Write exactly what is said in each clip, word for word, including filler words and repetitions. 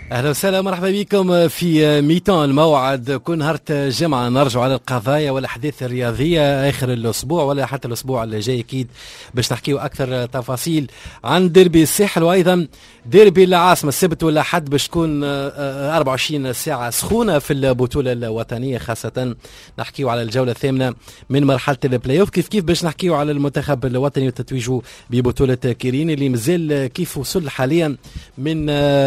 اهلا وسهلا مرحبا بكم في ميتون الموعد. كل نهار الجمعه نرجع على القضايا والاحداث الرياضيه اخر الاسبوع ولا حتى الاسبوع اللي جاي اكيد باش نحكيو اكثر تفاصيل عن ديربي الساحل وايضا ديربي العاصمه. السبت ولا حد باش تكون أربعة وعشرين ساعه سخونه في البطوله الوطنيه، خاصه نحكيو على الجوله الثامنه من مرحله البلاي اوف. كيف كيف باش نحكيو على المنتخب الوطني وتتويجه ببطوله كيرين اللي مازال كيف وصل حاليا من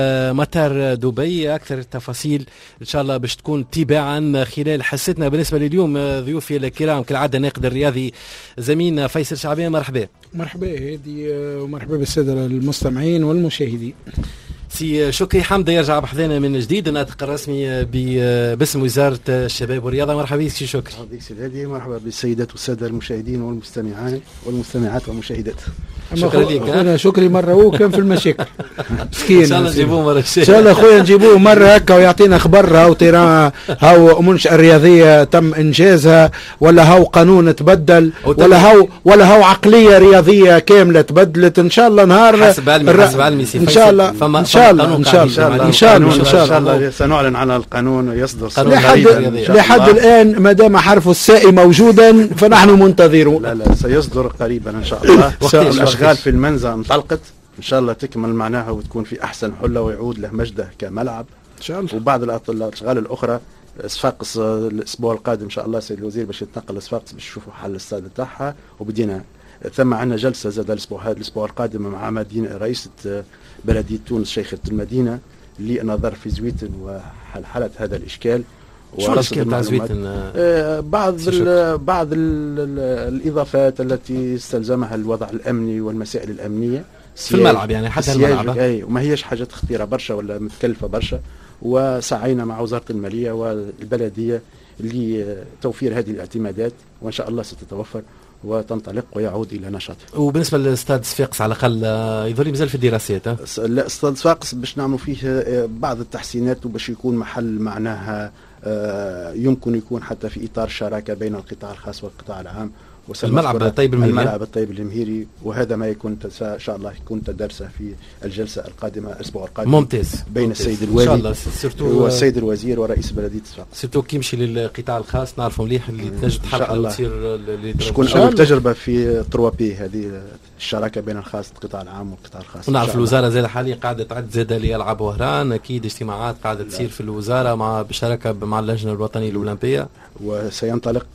مطار دبي. اكثر التفاصيل ان شاء الله باش تكون تباعا خلال حصتنا. بالنسبه لليوم ضيوفي الكرام كالعاده الناقد الرياضي زميلنا فيصل شعبان. مرحبا. مرحبا هادي ومرحبا بالساده المستمعين والمشاهدين. سي شكري حمد يرجع بحذانا من جديد، الناطق الرسمي باسم وزاره الشباب والرياضه. مرحبا بك سي شكري. مرحبا بك سي هادي، مرحبا بالسيدات والساده المشاهدين والمستمعين والمستمعات والمشاهدات. شكرا لك. انا شكري مره هو كان في المشاكل مسكين. ان شاء الله نجيبوه مره ان شاء الله خويا نجيبوه مره هكا ويعطينا خبر هاو تيران هاو منشأة رياضيه تم انجازها، ولا هاو قانون تبدل، ولا هاو ولا هاو عقليه رياضيه كامله تبدلت. ان شاء الله نهار حسب علمي حسب علمي سي ان شاء الله ان شاء الله ان شاء الله ان شاء الله ان شاء الله سنعلن عن القانون يصدر لحد لحد الان ما دام حرف الساء موجودا فنحن منتظرون. لا لا سيصدر قريبا ان شاء الله. الاشغال في المنزه انطلقت ان شاء الله تكمل معناها وتكون في احسن حله ويعود له مجده كملعب ان شاء الله. وبعض الاشغال الاخرى صفاقس الاسبوع القادم ان شاء الله سيد الوزير باش يتنقل لصفاقس باش يشوفوا حل الاستاد تاعها، وبدينا ثم عندنا جلسه زاد الاسبوع هذا الاسبوع القادم مع مدينه رئيسه بلديه تونس شيخه المدينه لنظر في زويتن وحل هذا الاشكال. شو الاشكال تاع زويتن؟ آه بعض ال بعض ال الاضافات التي استلزمها الوضع الامني والمسائل الامنيه في الملعب، يعني حتى الملعب اي وما هيش حاجات خطيره برشا ولا متكلفه برشا. وسعينا مع وزاره الماليه والبلديه لتوفير هذه الاعتمادات وان شاء الله ستتوفر وتنطلق ويعود الى نشاطه. وبالنسبه لاستاد صفاقس على الاقل يظل مازال في الدراسات. لا استاد صفاقس باش نعملوا فيه بعض التحسينات وباش يكون محل معناها يمكن يكون حتى في اطار شراكه بين القطاع الخاص والقطاع العام. الملعب الطيب المهيري الملعب الطيب المهيري وهذا ما يكون ان شاء الله يكون تدرسه في الجلسه القادمه الاسبوع القادم. ممتاز. بين ممتاز. السيد الوالي ان شاء الله سيرتو والسيد الوزير ورئيس بلديه صفاقس. سيرتو كي يمشي للقطاع الخاص نعرفوا مليح اللي تنجم تحقق وتصير تكون اول تجربه في ثلاثة بي هذه الشراكه بين الخاص القطاع العام والقطاع الخاص. ونعرف الوزاره زاد حاليا قاعده تعد زاد ليلعب وهران، اكيد اجتماعات قاعده تصير في الوزاره مع بشراكه مع اللجنه الوطنيه الاولمبيه. وسينطلق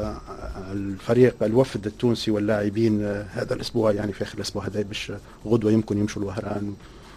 الفريق الوفد التونسي واللاعبين هذا الاسبوع، يعني في اخر الاسبوع هذا باش غدوه يمكن يمشوا الوهران،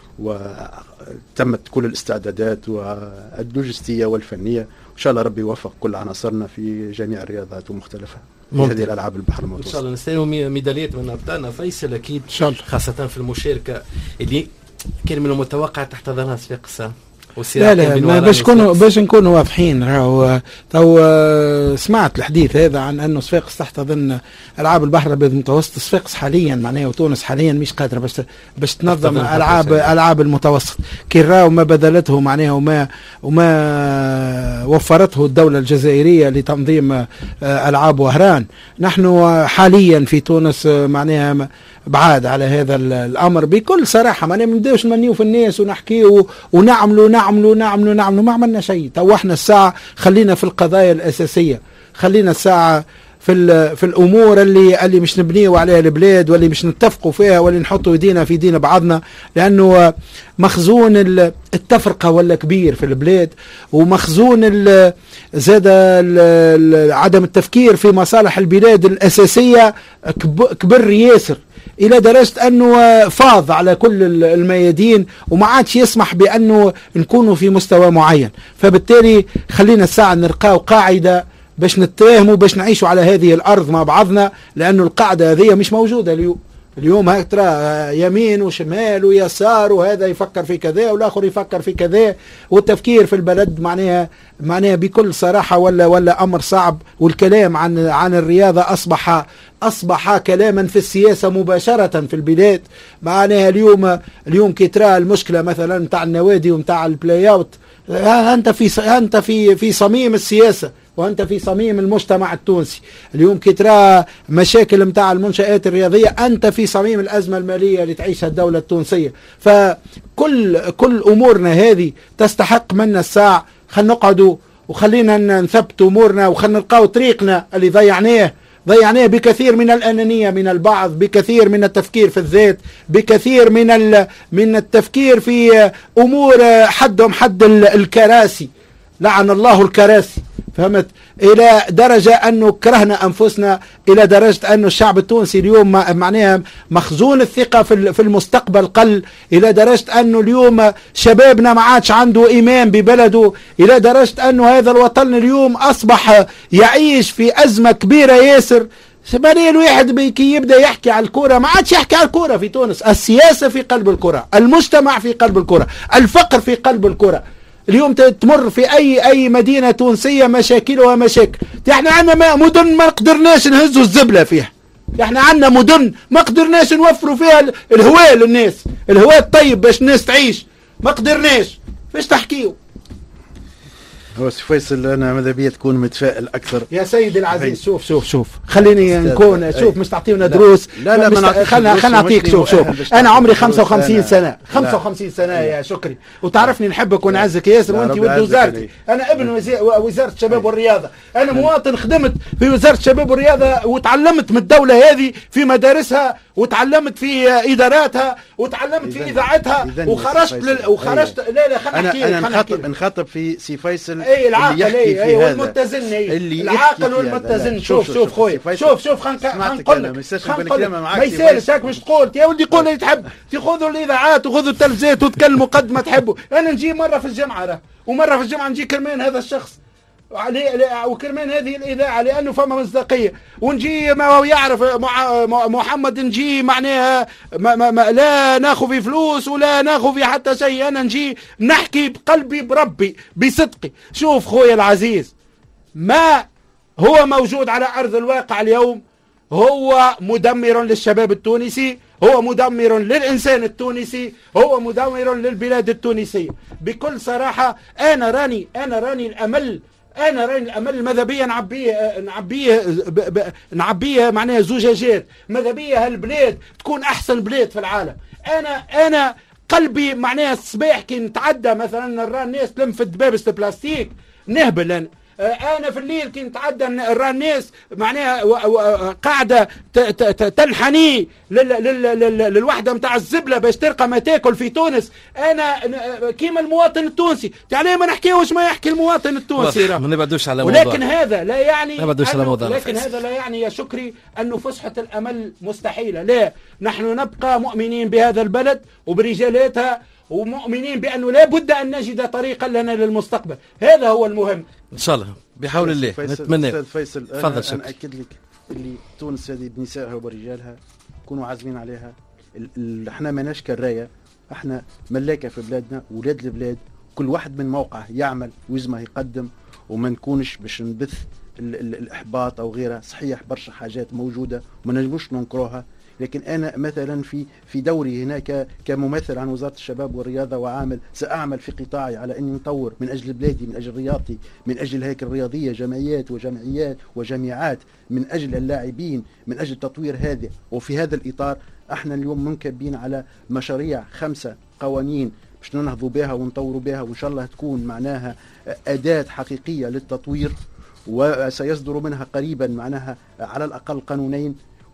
وتمت كل الاستعدادات واللوجستيه والفنيه. ان شاء الله ربي يوفق كل عناصرنا في جميع الرياضات ومختلفها في هذه الالعاب البحر المتوسط. ان شاء الله نستلموا ميداليات من ابطالنا فيصل اكيد ان شاء الله، خاصه في المشاركه اللي كان من المتوقع تحتضنها صفاقس. لا لا باش نكونوا باش نكونوا واضحين. راهو تو سمعت الحديث هذا عن انه صفاقس تحتضن العاب البحر الابيض المتوسط. صفاقس حاليا معناها وتونس حاليا مش قادره باش باش تنظم العاب العاب المتوسط. كي راهو ما بذلته معناها وما وما وفرته الدوله الجزائريه لتنظيم العاب وهران. نحن حاليا في تونس معناها بعاد على هذا الامر بكل صراحه. ما نبداوش نمنيو في الناس ونحكيو ونعملوا نعملوا نعملوا نعملوا ما عملنا شيء. تو احنا الساعه خلينا في القضايا الاساسيه، خلينا الساعه في في الامور اللي اللي مش نبنيوا عليها البلاد واللي مش نتفقوا فيها واللي نحطوا ايدينا في ايدينا بعضنا، لانه مخزون التفرقه ولا كبير في البلاد، ومخزون زاد عدم التفكير في مصالح البلاد الاساسيه كبر ياسر الى درجه انه فاض على كل الميادين وما عادش يسمح بانه نكونوا في مستوى معين. فبالتالي خلينا الساعه نرقاو قاعده باش نتفاهموا باش نعيشوا على هذه الارض مع بعضنا، لانه القاعده هذه مش موجوده اليوم. اليوم هاك ترى يمين وشمال ويسار، وهذا يفكر في كذا والاخر يفكر في كذا، والتفكير في البلد معناها معناها بكل صراحه ولا ولا امر صعب. والكلام عن عن الرياضه اصبح اصبح كلاما في السياسه مباشره في البلاد. معناها اليوم اليوم كي ترى المشكله مثلا نتاع النوادي ونتاع البلاي اوت، انت في انت في في صميم السياسه وأنت في صميم المجتمع التونسي. اليوم كي ترى مشاكل متاع المنشآت الرياضية أنت في صميم الأزمة المالية اللي تعيشها الدولة التونسية. فكل كل أمورنا هذه تستحق منا الساعة. خلينا نقعدوا وخلينا نثبت أمورنا وخلينا نلقاو طريقنا اللي ضيعناه ضيعناه بكثير من الأنانية من البعض، بكثير من التفكير في الذات، بكثير من من التفكير في أمور حدهم حد الكراسي. لعن الله الكراسي، فهمت؟ إلى درجة أنه كرهنا أنفسنا، إلى درجة أنه الشعب التونسي اليوم معناها مخزون الثقة في المستقبل قل، إلى درجة أنه اليوم شبابنا ما عادش عنده إيمان ببلده، إلى درجة أنه هذا الوطن اليوم أصبح يعيش في أزمة كبيرة ياسر. سبالي الواحد كي يبدأ يحكي على الكرة ما عادش يحكي على الكرة في تونس، السياسة في قلب الكرة، المجتمع في قلب الكرة، الفقر في قلب الكرة. اليوم تمر في اي اي مدينه تونسيه مشاكلها مشاكل. احنا عندنا مدن ما قدرناش نهزوا الزبله فيها، احنا عندنا مدن ما قدرناش نوفروا فيها الهواء للناس، الهواء الطيب باش الناس تعيش، ما قدرناش. فاش تحكيوا؟ هو سي فيصل انا ماذا بيا تكون متفائل اكثر يا سيدي العزيز. شوف شوف شوف خليني نكون شوف مش تعطيونا دروس. لا لا ما خلنا خلنا نعطيك. شوف شوف انا عمري خمسة وخمسين سنه خمسة وخمسين سنه يا شكري، وتعرفني نحبك ونعزك ياسر، وانت ولد وزارتي. انا ابن وزاره الشباب والرياضه، انا مواطن خدمت في وزاره الشباب والرياضه وتعلمت من الدوله هذه في مدارسها، وتعلمت في اداراتها، وتعلمت في اذاعتها، وخرجت لل... وخرجت لا لا خلينا نحكي. انا نخاطب نخاطب في سي فيصل اي العاقل اي اي والمتزن اي العاقل والمتزن. شوف شوف خويا شوف شوف خلينا نقول لك ما يسالش هاك باش تقول يا ولدي قول اللي تحب، تاخذوا الاذاعات وخذوا التلفزيات وتكلموا قد ما تحبوا. انا نجي مره في الجمعه راه، ومره في الجمعه نجي كرمان هذا الشخص وكرمان هذه الإذاعة لأنه فما مصداقية، ونجي ما هو يعرف مع محمد نجي معناها ما ما ما لا ناخذ في فلوس ولا ناخذ في حتى شيء، أنا نجي نحكي بقلبي بربي بصدقي. شوف خويا العزيز، ما هو موجود على أرض الواقع اليوم هو مدمر للشباب التونسي، هو مدمر للإنسان التونسي، هو مدمر للبلاد التونسية بكل صراحة. أنا راني أنا راني الأمل انا راني الامل ماذا بيا نعبيه نعبيه نعبيه معناها زجاجات، ماذا بيا هالبلاد تكون احسن بلاد في العالم. انا انا قلبي معناها الصباح كي نتعدى مثلا نرى الناس تلم في الدبابس البلاستيك نهبل. انا انا في الليل كي نتعدى نرى الناس معناها قاعده تنحني للوحده نتاع الزبله باش تلقى ما تاكل في تونس. انا كيما المواطن التونسي تعالى ما نحكيوش ما يحكي المواطن التونسي، ما نبعدوش على موضوع، ولكن هذا لا يعني على موضوع لكن هذا لا يعني يا شكري انه فسحه الامل مستحيله. لا، نحن نبقى مؤمنين بهذا البلد وبرجالاتها، ومؤمنين بانه لا بد ان نجد طريقا لنا للمستقبل. هذا هو المهم ان شاء الله بحول الله. نتمنى. استاذ فيصل تفضل. انا اكد لك اللي تونس هذه بنسائها وبرجالها كونوا عازمين عليها. احنا ماناش كرايه، احنا ملاكه في بلادنا، ولاد البلاد، كل واحد من موقعه يعمل ويزمه يقدم، وما نكونش باش نبث ال ال الاحباط او غيرها. صحيح برشا حاجات موجوده وما نجموش ننكروها، لكن انا مثلا في في دوري هناك كممثل عن وزاره الشباب والرياضه وعامل ساعمل في قطاعي على اني نطور من اجل بلادي، من اجل رياضتي، من اجل الهيكل الرياضيه، جمعيات وجمعيات وجامعات، من اجل اللاعبين، من اجل تطوير هذا. وفي هذا الاطار احنا اليوم منكبين على مشاريع خمسه قوانين باش ننهضوا بها ونطوروا بها، وان شاء الله تكون معناها اداه حقيقيه للتطوير، وسيصدر منها قريبا معناها على الاقل قانونين.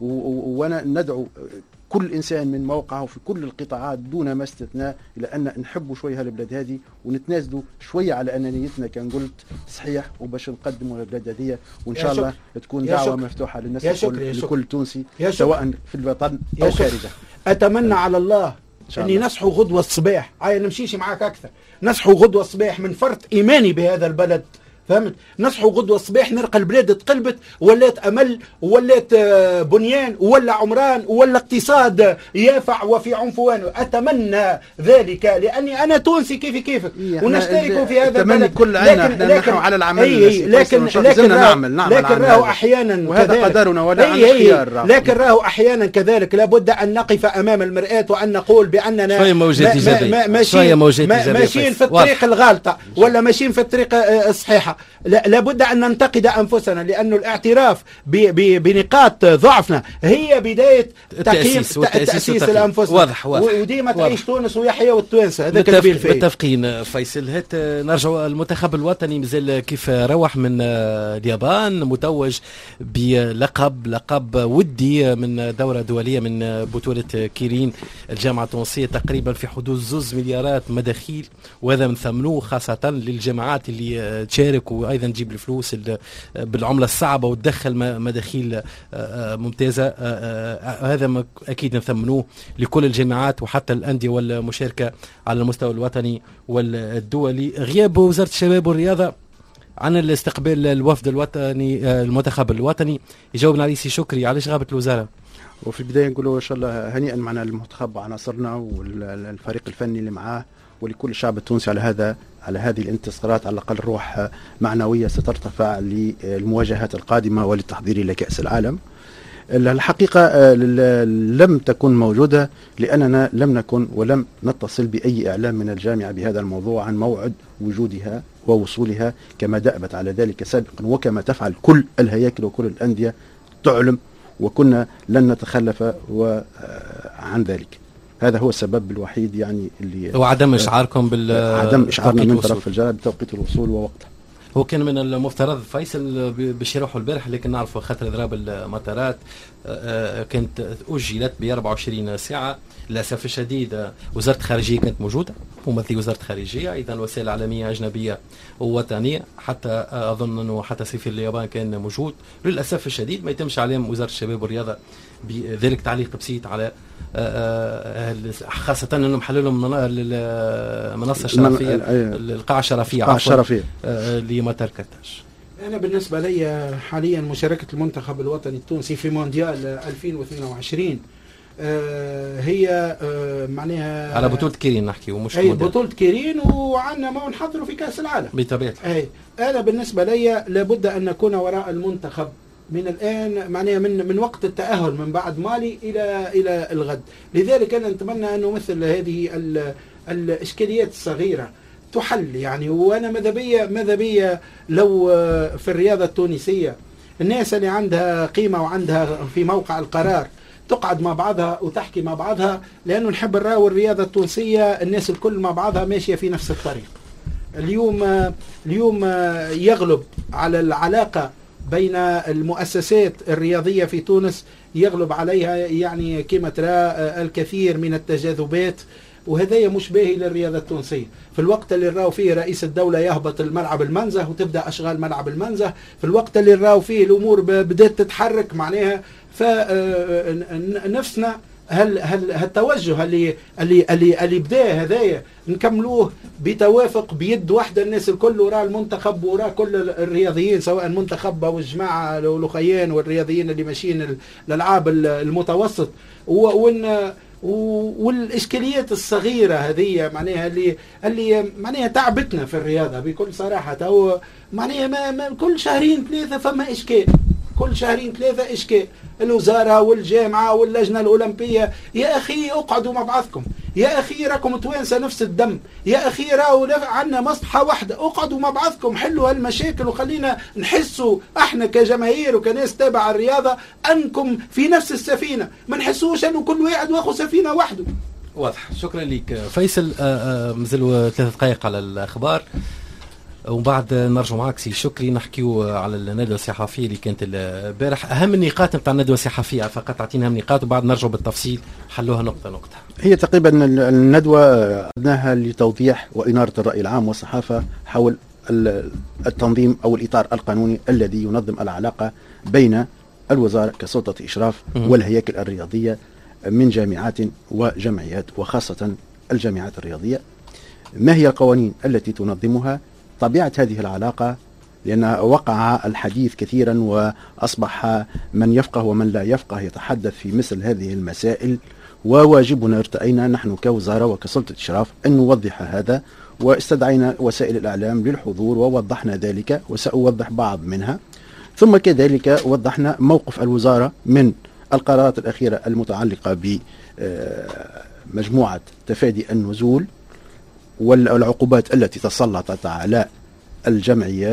وانا ندعو كل انسان من موقعه في كل القطاعات دون ما استثناء الى ان نحبوا شويه هالبلاد هذه ونتنازلوا شويه على انانيتنا كان قلت صحيح، وباش نقدموا البلاد هذه، وان شاء الله تكون دعوه شكر. مفتوحه للناس الكل لكل تونسي سواء في الوطن او خارجه. اتمنى على الله اني نصحوا غدوه الصباح، عاي نمشيش معاك اكثر، نصحوا غدوه الصباح من فرط ايماني بهذا البلد، فهمت؟ نصحوا غدوة الصباح نلقى البلاد تقلبت، ولات أمل، ولات بنيان، ولا عمران، ولا اقتصاد يافع وفي عنفوانه. أتمنى ذلك لأني أنا تونسي كيفي كيفك ونشترك في هذا البلد. كل عنا لكن لكن على العمل أي لكن لكن نعمل نعمل لكن راهو أحيانا وهذا قدرنا ولا عن اختيار. لكن راهو أحيانا كذلك لابد أن نقف أمام المرآة وأن نقول بأننا شوية موجات إيجابية، ماشيين في الطريق الغالطة ولا ماشيين في الطريق الصحيحة. الصراحة لابد أن ننتقد أنفسنا، لأن الاعتراف بنقاط ضعفنا هي بداية تقييم تأسيس الأنفس. واضح واضح وديما تعيش تونس ويحيى والتوانسة. هذا متفق متفقين. فيصل هات نرجع المنتخب الوطني مازال كيف روح من اليابان متوج بلقب لقب ودي من دورة دولية من بطولة كيرين الجامعة التونسية تقريبا في حدود زوز مليارات مداخيل، وهذا من ثمنه خاصة للجامعات اللي تشارك وأيضا تجيب الفلوس بالعملة الصعبة وتدخل مداخيل ممتازة. هذا أكيد نثمنوه لكل الجامعات وحتى الأندية والمشاركة على المستوى الوطني والدولي. غياب وزارة الشباب والرياضة عن الاستقبال الوفد الوطني المنتخب الوطني يجاوبنا عليه سي شكري، علاش غابت الوزارة؟ وفي البداية نقولوا إن شاء الله هنيئا معنا المنتخب وعناصرنا والفريق الفني اللي معاه ولكل الشعب التونسي على هذا على هذه الانتصارات، على الأقل روح معنوية سترتفع للمواجهات القادمة وللتحضير لكأس العالم. الحقيقة لم تكن موجودة لأننا لم نكن ولم نتصل بأي إعلام من الجامعة بهذا الموضوع عن موعد وجودها ووصولها كما دأبت على ذلك سابقا وكما تفعل كل الهياكل وكل الأندية تعلم، وكنا لن نتخلف عن ذلك. هذا هو السبب الوحيد يعني اللي وعدم إشعاركم بال عدم إشعارنا من طرف الجامعة بتوقيت الوصول ووقته. هو كان من المفترض فيصل باش يروحوا البارح، لكن نعرفوا خاطر ضرب المطارات كانت أجلت ب أربعة وعشرين ساعة. للأسف الشديد وزارة الخارجية كانت موجودة، ممثلي وزارة الخارجية، أيضا وسائل عالمية أجنبية ووطنية، حتى أظن أنه حتى سفير اليابان كان موجود. للأسف الشديد ما يتمش عليهم وزارة الشباب والرياضة بذلك. تعليق بسيط على خاصة أنهم حللوا المنصة الشرفية القاعة الشرفية القاعة الشرفية لمطار كرتاج. أنا بالنسبة لي حاليا مشاركة المنتخب الوطني التونسي في مونديال ألفين واثنين وعشرين آه هي آه معناها على بطولة كيرين نحكي ومش أي بطولة كيرين، وعنا ما نحضروا في كأس العالم بطبيعة. أي أنا بالنسبة لي لابد أن نكون وراء المنتخب من الآن، معناها من من وقت التأهل من بعد مالي إلى إلى الغد. لذلك أنا نتمنى أنه مثل هذه الإشكاليات الصغيرة تحل يعني. وأنا ماذا بيا ماذا بيا لو في الرياضة التونسية الناس اللي عندها قيمة وعندها في موقع القرار تقعد مع بعضها وتحكي مع بعضها، لأنه نحب نراو الرياضة التونسية الناس الكل مع بعضها ماشية في نفس الطريق. اليوم اليوم يغلب على العلاقة بين المؤسسات الرياضية في تونس، يغلب عليها يعني كما ترى الكثير من التجاذبات، وهذا مش باهي للرياضة التونسية. في الوقت اللي نراو فيه رئيس الدولة يهبط الملعب المنزه وتبدأ أشغال ملعب المنزه، في الوقت اللي نراو فيه الأمور بدأت تتحرك معناها، فنفسنا هل هل هالتوجه اللي اللي اللي اللي بدا هذايا نكملوه بتوافق بيد واحده، الناس الكل وراء المنتخب وراء كل الرياضيين سواء المنتخب او الجماعه الاخيان والرياضيين اللي ماشيين الالعاب المتوسط، وان والاشكاليات الصغيره هذه معناها اللي اللي معناها تعبتنا في الرياضه بكل صراحه. او معناها ما, ما كل شهرين ثلاثه فما اشكال، كل شهرين ثلاثة إشكال. الوزارة والجامعة واللجنة الأولمبية، يا أخي اقعدوا مع بعضكم، يا أخي راكم توانسة نفس الدم، يا أخي راهو عندنا مصلحة واحدة، اقعدوا مع بعضكم حلوا هالمشاكل وخلينا نحسوا احنا كجماهير وكناس تابع الرياضة أنكم في نفس السفينة، ما نحسوش أنه كل واحد واخو سفينة وحده. واضح. شكرا لك فيصل. مازالوا ثلاث دقائق على الأخبار ومن بعد نرجع معك سي شكري نحكيو على الندوة الصحفية اللي كانت البارح. أهم النقاط نتاع الندوة الصحفية فقط أعطينا أهم نقاط وبعد نرجع بالتفصيل حلوها نقطة نقطة. هي تقريبا الندوة أدناها لتوضيح وإنارة الرأي العام والصحافة حول التنظيم أو الإطار القانوني الذي ينظم العلاقة بين الوزارة كسلطة إشراف والهياكل الرياضية من جامعات وجمعيات وخاصة الجامعات الرياضية. ما هي القوانين التي تنظمها؟ طبيعة هذه العلاقة، لأن وقع الحديث كثيرا وأصبح من يفقه ومن لا يفقه يتحدث في مثل هذه المسائل، وواجبنا ارتأينا نحن كوزارة وكسلطة إشراف أن نوضح هذا، واستدعينا وسائل الإعلام للحضور ووضحنا ذلك وسأوضح بعض منها. ثم كذلك وضحنا موقف الوزارة من القرارات الأخيرة المتعلقة بمجموعة تفادي النزول والعقوبات التي تسلطت على الجمعيات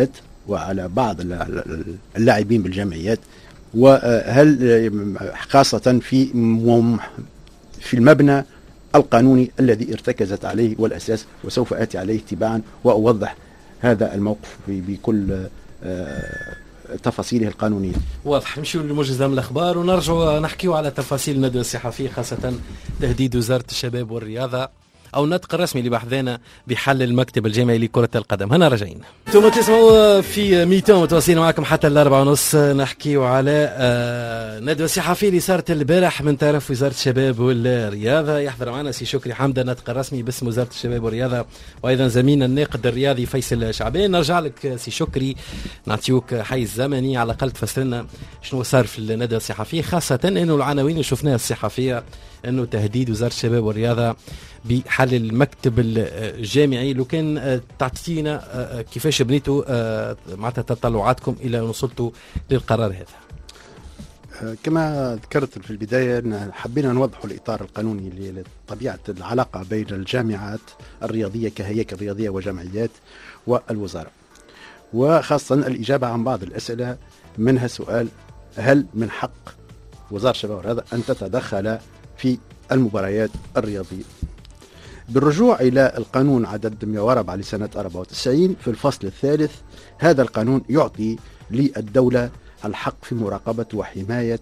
وعلى بعض اللاعبين بالجمعيات، وهل خاصة في في المبنى القانوني الذي ارتكزت عليه والأساس، وسوف آتي عليه تباعا وأوضح هذا الموقف بكل تفاصيله القانونية. واضح. نمشيو لمجزم الأخبار ونرجع نحكيو على تفاصيل الندوة الصحفية، خاصة تهديد وزارة الشباب والرياضة أو النطق الرسمي اللي بحثنا بحل المكتب الجامعي لكرة القدم. هنا راجعين انتم تسمعوا في ميتون متواصلين معكم حتى الأربعة ونص، نحكيو على ندوة صحفية اللي صارت البارح من طرف وزارة الشباب والرياضة. يحضر معنا سي شكري حمدة الناطق الرسمي باسم وزارة الشباب والرياضة، وأيضا زميلنا الناقد الرياضي فيصل شعبان. نرجع لك سي شكري، نعطيوك حيز زمني على الأقل تفسر لنا شنو صار في الندوة الصحفية، خاصة أنه العناوين اللي شفناها الصحفية أنه تهديد وزارة الشباب والرياضة بحل المكتب الجامعي. لو كان تعطينا كيفاش بنيتوا معناتها تطلعاتكم الى ان وصلتوا للقرار هذا. كما ذكرت في البدايه حبينا نوضح الاطار القانوني لطبيعه العلاقه بين الجامعات الرياضيه كهياكل رياضيه وجمعيات والوزاره، وخاصه الاجابه عن بعض الاسئله، منها سؤال هل من حق وزاره الشباب والرياضه ان تتدخل في المباريات الرياضيه؟ بالرجوع إلى القانون عدد مئة وأربعة لسنة أربعة وتسعين في الفصل الثالث، هذا القانون يعطي للدولة الحق في مراقبة وحماية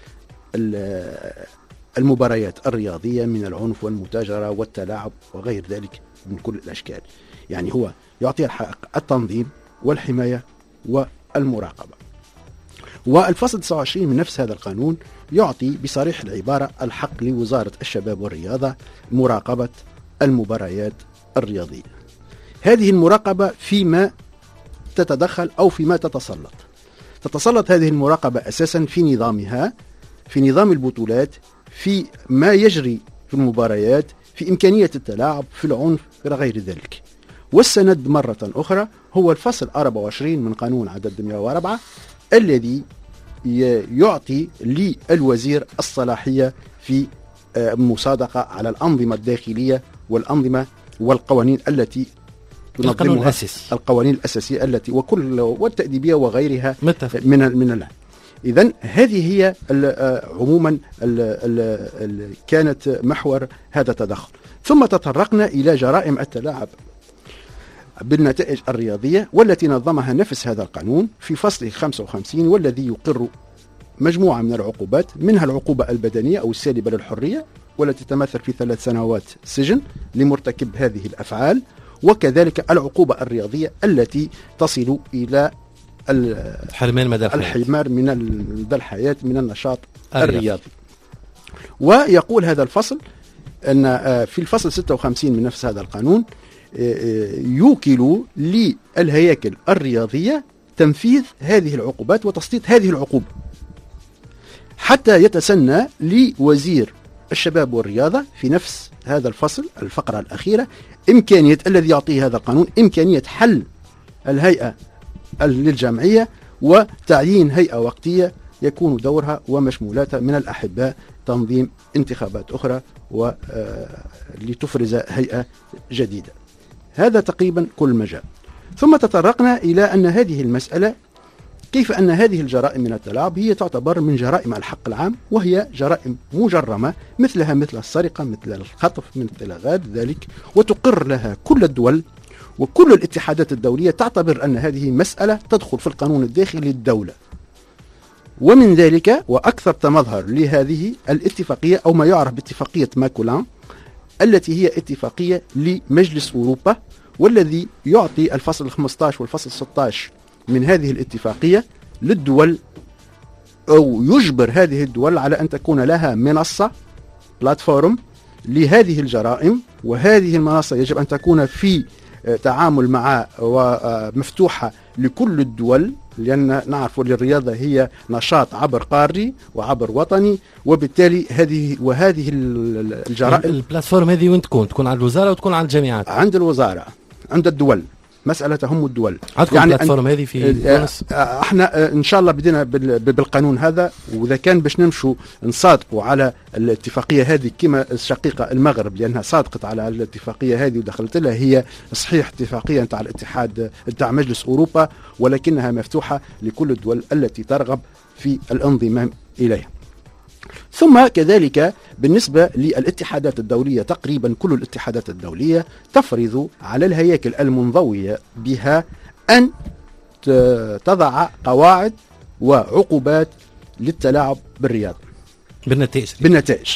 المباريات الرياضية من العنف والمتاجرة والتلاعب وغير ذلك من كل الأشكال. يعني هو يعطي الحق التنظيم والحماية والمراقبة. والفصل تسعة وعشرين من نفس هذا القانون يعطي بصريح العبارة الحق لوزارة الشباب والرياضة مراقبة المباريات الرياضية. هذه المراقبة فيما تتدخل أو فيما تتسلط تتسلط هذه المراقبة أساسا في نظامها، في نظام البطولات، في ما يجري في المباريات، في إمكانية التلاعب، في العنف إلى غير ذلك. والسند مرة أخرى هو الفصل أربعة وعشرين من قانون عدد مئة وأربعة الذي يعطي للوزير الصلاحية في مصادقة على الأنظمة الداخلية والأنظمة والقوانين التي القانون الأساسي القوانين الأساسية التي وكل والتأديبية وغيرها متفق. من من الله. إذن هذه هي عموما كانت محور هذا التدخل. ثم تطرقنا إلى جرائم التلاعب بالنتائج الرياضية والتي نظمها نفس هذا القانون في فصل خمسة وخمسين، والذي يقر مجموعة من العقوبات، منها العقوبة البدنية أو السالبة للحرية والتي تتمثل في ثلاث سنوات سجن لمرتكب هذه الأفعال، وكذلك العقوبة الرياضية التي تصل إلى الحرمان مدى الحياة الحمار من مدى الحياة من النشاط الرياضي. الرياضي. ويقول هذا الفصل أن في الفصل ستة وخمسين من نفس هذا القانون يوكل للهياكل الرياضية تنفيذ هذه العقوبات وتسليط هذه العقوبة، حتى يتسنى لوزير الشباب والرياضة في نفس هذا الفصل الفقرة الأخيرة إمكانية الذي يعطيه هذا القانون إمكانية حل الهيئة للجمعية وتعيين هيئة وقتية يكون دورها ومشمولاتها من الأحباء تنظيم انتخابات أخرى ولتفرز هيئة جديدة. هذا تقريبا كل مجال. ثم تطرقنا إلى أن هذه المسألة كيف أن هذه الجرائم من التلاعب هي تعتبر من جرائم الحق العام، وهي جرائم مجرمة مثلها مثل السرقة، مثل الخطف، مثل غير ذلك، وتقر لها كل الدول وكل الاتحادات الدولية تعتبر أن هذه مسألة تدخل في القانون الداخلي للدولة. ومن ذلك وأكثر تمظهر لهذه الاتفاقية أو ما يعرف باتفاقية ماكولان، التي هي اتفاقية لمجلس أوروبا، والذي يعطي الفصل خمسة عشر والفصل ستة عشر من هذه الاتفاقية للدول أو يجبر هذه الدول على أن تكون لها منصة بلاتفورم لهذه الجرائم، وهذه المنصة يجب أن تكون في تعامل مع ومفتوحة لكل الدول، لأن نعرف الرياضة هي نشاط عبر قاري وعبر وطني، وبالتالي هذه وهذه الجرائم البلاتفورم هذه وين تكون؟ تكون عند الوزارة وتكون عند الجامعات؟ عند الوزارة، عند الدول مسألة تهم الدول. عندكم يعني البلاتفورم هذه في تونس؟ احنا ان شاء الله بدينا بالقانون هذا، واذا كان باش نمشوا نصادقوا على الاتفاقيه هذه كما الشقيقه المغرب لانها صادقت على الاتفاقيه هذه ودخلت لها، هي صحيح اتفاقيه نتاع الاتحاد نتاع مجلس اوروبا، ولكنها مفتوحه لكل الدول التي ترغب في الانضمام اليها. ثم كذلك بالنسبة للاتحادات الدولية، تقريبا كل الاتحادات الدولية تفرض على الهياكل المنضوية بها أن تضع قواعد وعقوبات للتلاعب بالرياضة بالنتائج بالنتائج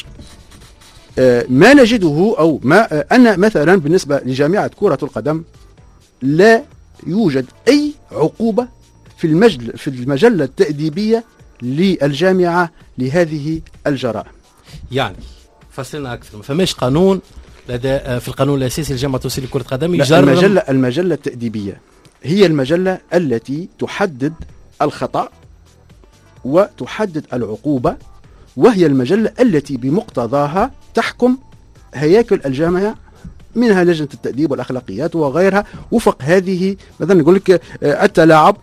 ما نجده أو ما أن مثلا بالنسبة لجامعة كرة القدم لا يوجد أي عقوبة في المجل في المجلة التأديبية للجامعة لهذه الجرائم. يعني فصلنا أكثر، ما فماش قانون لدى في القانون الأساسي للجامعة التونسية لكرة القدم يجرم. المجلة المجلة التأديبية هي المجلة التي تحدد الخطأ وتحدد العقوبة، وهي المجلة التي بمقتضاها تحكم هياكل الجامعة منها لجنة التأديب والأخلاقيات وغيرها وفق هذه مثلا نقول لك التلاعب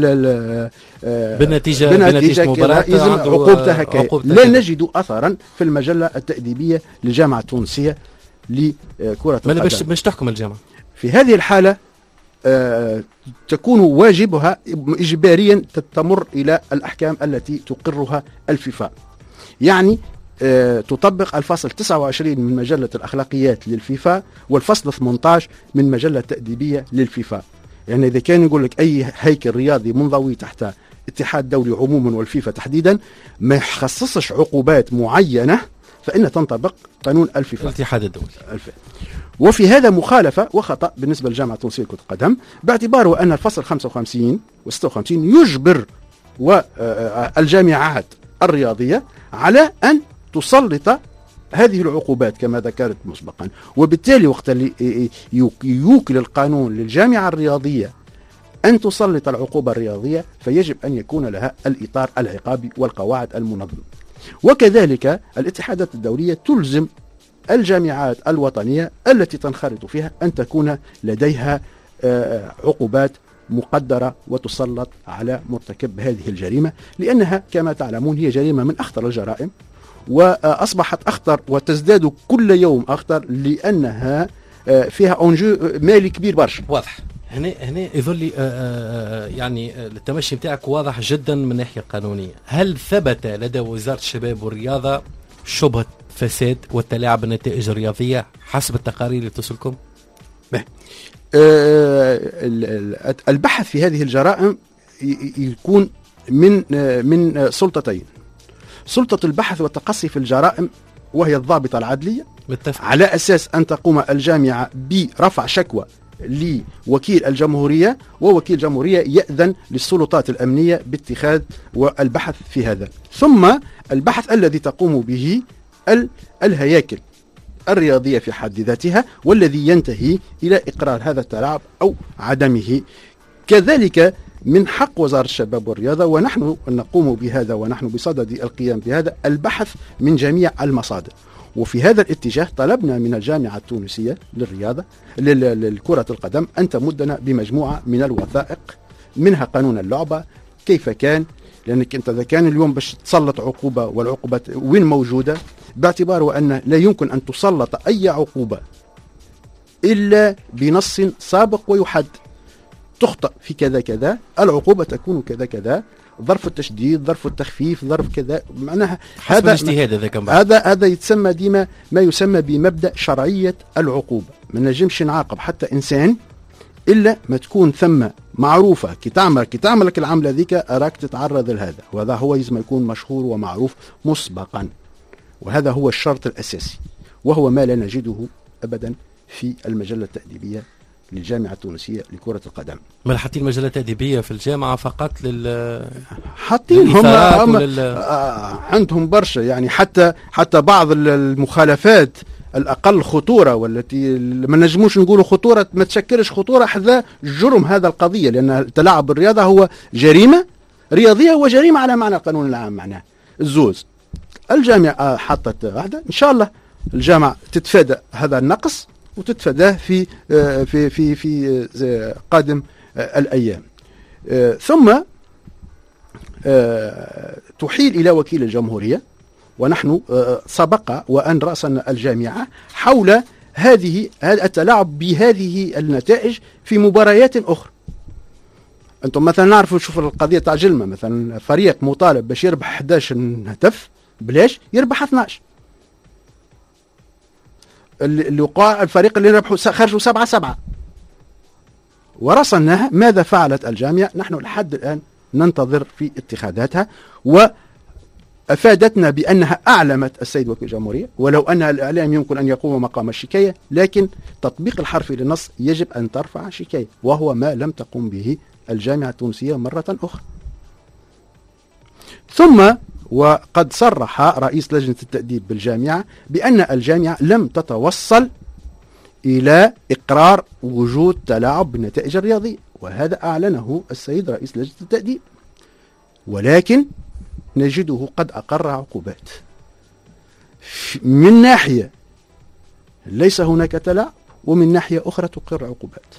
بالنتيجة بالنتيجة مباراة عقوبتها كي لا نجد أثرا في المجلة التأديبية للجامعة التونسية لكرة القدم. باش باش تحكم الجامعة في هذه الحالة تكون واجبها إجباريا تمر إلى الأحكام التي تقرها الفيفا. يعني تطبق الفصل تسعة وعشرين من مجلة الأخلاقيات للفيفا والفصل ثمانية عشر من مجلة التأديبية للفيفا. يعني إذا كان يقول لك أي هيكل رياضي منضوي تحت اتحاد دولي عموما والفيفا تحديدا ما يخصصش عقوبات معينة، فإن تنطبق قانون الفيفا الاتحاد الدولي الفيفا. وفي هذا مخالفة وخطأ بالنسبة للجامعة التونسية لكرة القدم، باعتباره أن الفصل خمسة وخمسين و ستة وخمسين يجبر الجامعات الرياضية على أن تسلط هذه العقوبات كما ذكرت مسبقا، وبالتالي وقت اللي يوكل القانون للجامعة الرياضية أن تسلط العقوبة الرياضية فيجب أن يكون لها الإطار العقابي والقواعد المنظمة. وكذلك الاتحادات الدولية تلزم الجامعات الوطنية التي تنخرط فيها أن تكون لديها عقوبات مقدرة وتسلط على مرتكب هذه الجريمة، لأنها كما تعلمون هي جريمة من أخطر الجرائم، وأصبحت أخطر وتزداد كل يوم أخطر لأنها فيها أنجو مالي كبير برشا. واضح. هنا هنا يظل لي يعني التمشي بتاعك واضح جدا من ناحية قانونية. هل ثبت لدى وزارة الشباب والرياضة شبهة فساد والتلاعب بالنتائج الرياضية حسب التقارير اللي تصلكم؟ البحث في هذه الجرائم يكون من من سلطتين: سلطة البحث والتقصي في الجرائم وهي الضابطة العدلية، متفق. على أساس أن تقوم الجامعة برفع شكوى لوكيل الجمهورية، ووكيل الجمهورية يأذن للسلطات الأمنية باتخاذ والبحث في هذا. ثم البحث الذي تقوم به الهياكل الرياضية في حد ذاتها، والذي ينتهي إلى إقرار هذا التلاعب أو عدمه. كذلك من حق وزارة الشباب والرياضة، ونحن نقوم بهذا ونحن بصدد القيام بهذا، البحث من جميع المصادر. وفي هذا الاتجاه طلبنا من الجامعة التونسية للرياضة للكرة القدم أن تمدنا بمجموعة من الوثائق، منها قانون اللعبة كيف كان، لأنك أنت إذا كان اليوم باش تسلط عقوبة والعقوبة وين موجودة، باعتباره أن لا يمكن أن تسلط أي عقوبة إلا بنص سابق ويحد. تخطأ في كذا كذا العقوبة تكون كذا كذا، ظرف التشديد، ظرف التخفيف، ظرف كذا، معناها هذا هذا هذا يتسمى ديما ما يسمى بمبدأ شرعية العقوبة. ما نجمش نعاقب حتى إنسان إلا ما تكون ثم معروفة كي تعمل كي تعمل لك العملة ذيك أراك تتعرض لهذا، وهذا هو يزم يكون مشهور ومعروف مسبقا، وهذا هو الشرط الأساسي، وهو ما لا نجده أبدا في المجلة التأديبية للجامعة التونسية لكرة القدم. ما حاطين المجلة التأديبية في الجامعة فقط لل حاطين هم, هم لل... آه عندهم برشا، يعني حتى حتى بعض المخالفات الأقل خطورة والتي ما نجموش نقولوا خطورة ما تشكلش خطورة حذا جرم هذا القضية، لأن التلاعب بالرياضة هو جريمة رياضية وجريمة على معنى القانون العام، معناه الزوز. الجامعة حطت واحدة، إن شاء الله الجامعة تتفادى هذا النقص وتتفاداه في في في في قادم الأيام. ثم تحيل إلى وكيل الجمهورية، ونحن سبق وأن رأسنا الجامعة حول هذه التلاعب بهذه النتائج في مباريات أخرى. أنتم مثلا نعرفوا شوف القضية تاع جلمة مثلا، فريق مطالب باش يربح أحد عشر هدف بلاش يربح اثناش. اللي وقع الفريق اللي ربحوا خرجوا سبعة سبعة ورصناها. ماذا فعلت الجامعة؟ نحن لحد الآن ننتظر في اتخاذاتها، وأفادتنا بأنها أعلمت السيد وكيل الجمهورية، ولو أن الإعلام يمكن أن يقوم مقام الشكاية، لكن تطبيق الحرفي للنص يجب أن ترفع شكاية، وهو ما لم تقم به الجامعة التونسية مرة أخرى. ثم وقد صرح رئيس لجنة التأديب بالجامعة بأن الجامعة لم تتوصل إلى إقرار وجود تلاعب بالنتائج الرياضية، وهذا أعلنه السيد رئيس لجنة التأديب، ولكن نجده قد أقر عقوبات. من ناحية ليس هناك تلاعب، ومن ناحية أخرى تقر عقوبات.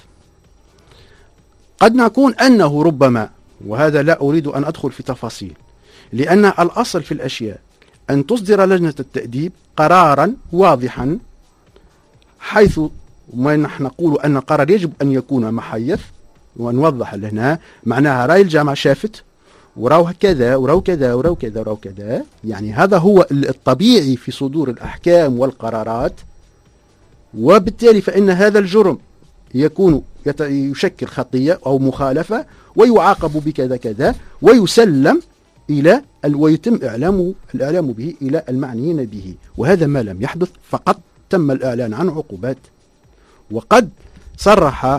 قد نكون أنه ربما، وهذا لا أريد أن أدخل في تفاصيل، لأن الأصل في الأشياء أن تصدر لجنة التأديب قرارا واضحا، حيث ما نحن نقول أن القرار يجب أن يكون محيث، ونوضح لهنا معناها راي الجامعة شافت وراو كذا وراو كذا وراو كذا وراو كذا، يعني هذا هو الطبيعي في صدور الأحكام والقرارات، وبالتالي فإن هذا الجرم يكون يشكل خطية أو مخالفة ويعاقب بكذا كذا، ويسلم إلى ويتم إعلامه الإعلام به إلى المعنيين به، وهذا ما لم يحدث. فقط تم الإعلان عن عقوبات، وقد صرح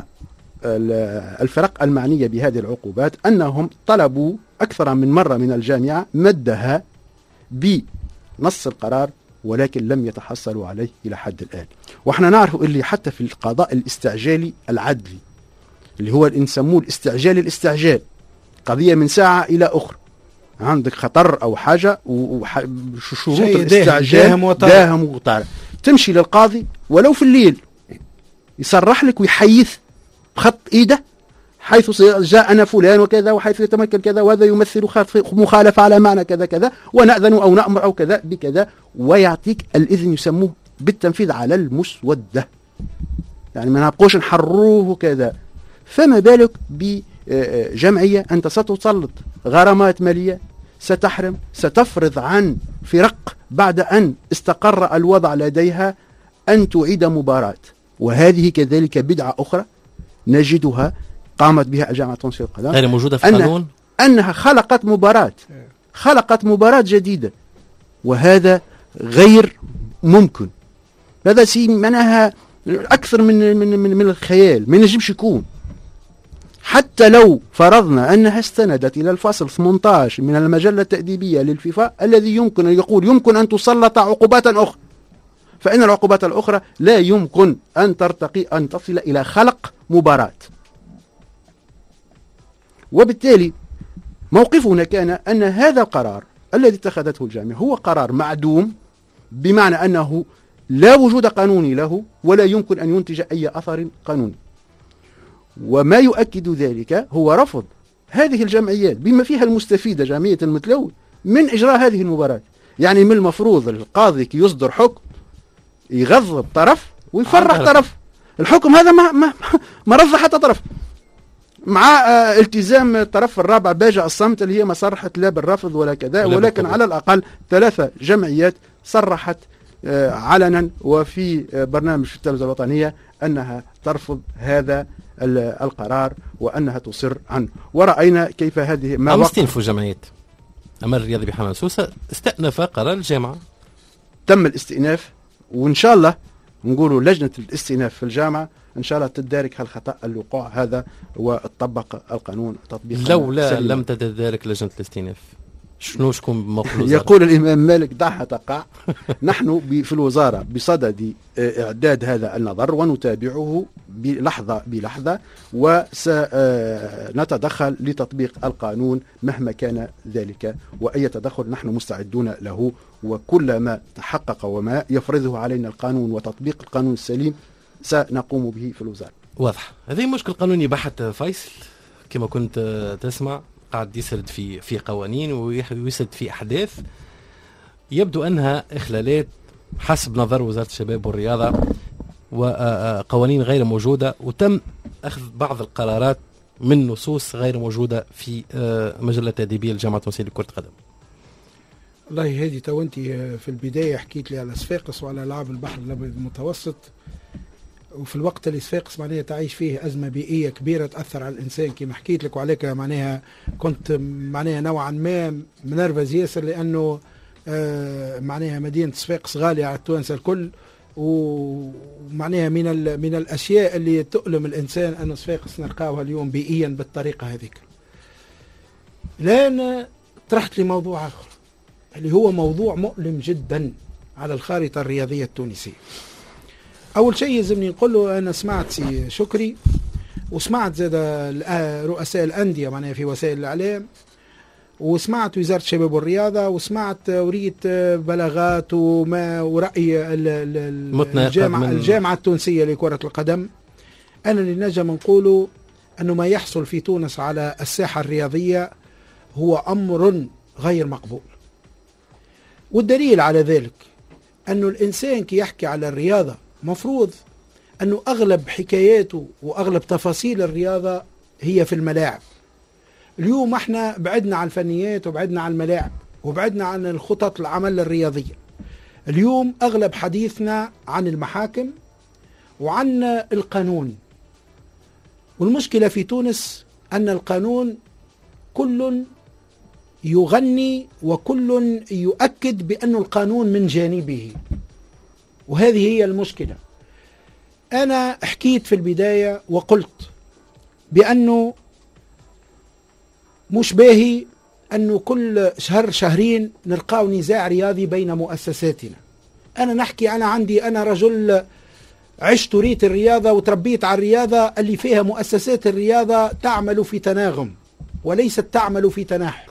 الفرق المعنية بهذه العقوبات أنهم طلبوا أكثر من مرة من الجامعة مدها بنص القرار، ولكن لم يتحصلوا عليه إلى حد الآن. وإحنا نعرف اللي حتى في القضاء الاستعجالي العدلي، اللي هو اللي نسموه الاستعجال الاستعجال، قضية من ساعة إلى أخرى، عندك خطر أو حاجة وشروط الاستعجال داهم وطارئ، تمشي للقاضي ولو في الليل يصرح لك ويحيث بخط إيده حيث جاءنا فلان وكذا، وحيث يتمكن كذا، وهذا يمثل مخالفة على معنى كذا كذا، ونأذن أو نأمر أو كذا بكذا، ويعطيك الإذن، يسموه بالتنفيذ على المسودة، يعني ما نبقوش نحروه كذا. فما بالك بجمعية أنت ستسلط غرامات مالية، ستحرم، ستفرض عن فرق بعد أن استقر الوضع لديها أن تعيد مباراة، وهذه كذلك بدعة أخرى نجدها قامت بها الجامعة التونسية للقضاء، غير موجودة في القانون، أنها خلقت مباراة خلقت مباراة جديدة، وهذا غير ممكن. هذا شيء معناها أكثر من من من, من الخيال، ما ينجمش يكون. حتى لو فرضنا أنها استندت إلى الفصل ثمانية عشر من المجلة التأديبية للفيفا الذي يمكن أن يقول يمكن أن تسلط عقوبات أخرى، فإن العقوبات الأخرى لا يمكن أن ترتقي أن تصل إلى خلق مباراة. وبالتالي موقفنا كان أن هذا القرار الذي اتخذته الجامعة هو قرار معدوم، بمعنى أنه لا وجود قانوني له ولا يمكن أن ينتج أي أثر قانوني. وما يؤكد ذلك هو رفض هذه الجمعيات بما فيها المستفيدة جمعية المتلون من إجراء هذه المباراة. يعني من المفروض القاضي كي يصدر حكم يغضب طرف ويفرح طرف، الحكم هذا ما ما ما رضى حتى طرف، مع آه التزام الطرف الرابع باجة الصمت اللي هي ما صرحت لا بالرفض ولا كذا، ولكن على الأقل ثلاثة جمعيات صرحت آه علنا وفي آه برنامج في التلفزيون الوطنية أنها ترفض هذا القرار وأنها تصر عنه. ورأينا كيف هذه ما استئنفوا جمعية أمر الرياضي بحمل سوسة استأنف قرار الجامعة، تم الاستئناف، وإن شاء الله نقولوا لجنة الاستئناف في الجامعة إن شاء الله تدارك هالخطأ الوقوع هذا وتطبق القانون تطبيقا. لولا لم تتدارك لجنة الاستئناف شنو شكون بمقلوب؟ يقول الإمام مالك دعها تقع. نحن في الوزارة بصدد إعداد هذا النظر ونتابعه بلحظة بلحظة، وسنتدخل لتطبيق القانون مهما كان ذلك، وأي تدخل نحن مستعدون له، وكل ما تحقق وما يفرضه علينا القانون وتطبيق القانون السليم سنقوم به في الوزارة. واضح. هذه مشكل قانوني بحت فيصل كما كنت تسمع، قاعد يسرد في في قوانين ويسرد في أحداث يبدو أنها إخلالات حسب نظر وزارة الشباب والرياضة وقوانين غير موجودة، وتم أخذ بعض القرارات من نصوص غير موجودة في مجلة تأديبية للجامعة التونسية لكرة القدم. والله هذه تو انت في البداية حكيت لي على صفاقس وعلى لعب البحر الأبيض المتوسط، وفي الوقت اللي صفاقس معناها تعيش فيه أزمة بيئية كبيرة تأثر على الإنسان كما حكيت لك، وعليك معناها كنت معناها نوعا ما منرفز ياسر، لأنه آه معناها مدينة صفاقس غالية على التوانسة الكل، ومعناها من من الأشياء اللي تؤلم الإنسان أن صفاقس نلقاوها اليوم بيئيا بالطريقة هذيك. لأن طرحت لي موضوع آخر اللي هو موضوع مؤلم جدا على الخارطة الرياضية التونسية. أول شيء يلزمني نقول له أنا سمعت سي شكري وسمعت زاد رؤساء الأندية معناها في وسائل الإعلام، وسمعت وزارة الشباب والرياضة، وسمعت وريت بلاغات وما ورأي الجامعة, الجامعة التونسية لكرة القدم. أنا اللي نجم نقوله أنه ما يحصل في تونس على الساحة الرياضية هو أمر غير مقبول، والدليل على ذلك أنه الإنسان كي يحكي على الرياضة مفروض أنه أغلب حكاياته وأغلب تفاصيل الرياضة هي في الملاعب. اليوم احنا بعدنا عن الفنيات وبعدنا عن الملاعب وبعدنا عن الخطط العمل الرياضية. اليوم أغلب حديثنا عن المحاكم وعن القانون، والمشكلة في تونس أن القانون كل يغني وكل يؤكد بأن القانون من جانبه، وهذه هي المشكلة. أنا حكيت في البداية وقلت بأنه مش باهي أنه كل شهر شهرين نلقاو نزاع رياضي بين مؤسساتنا. أنا نحكي أنا عندي أنا رجل عشت ريت الرياضة وتربيت على الرياضة اللي فيها مؤسسات الرياضة تعمل في تناغم وليست تعمل في تناحر.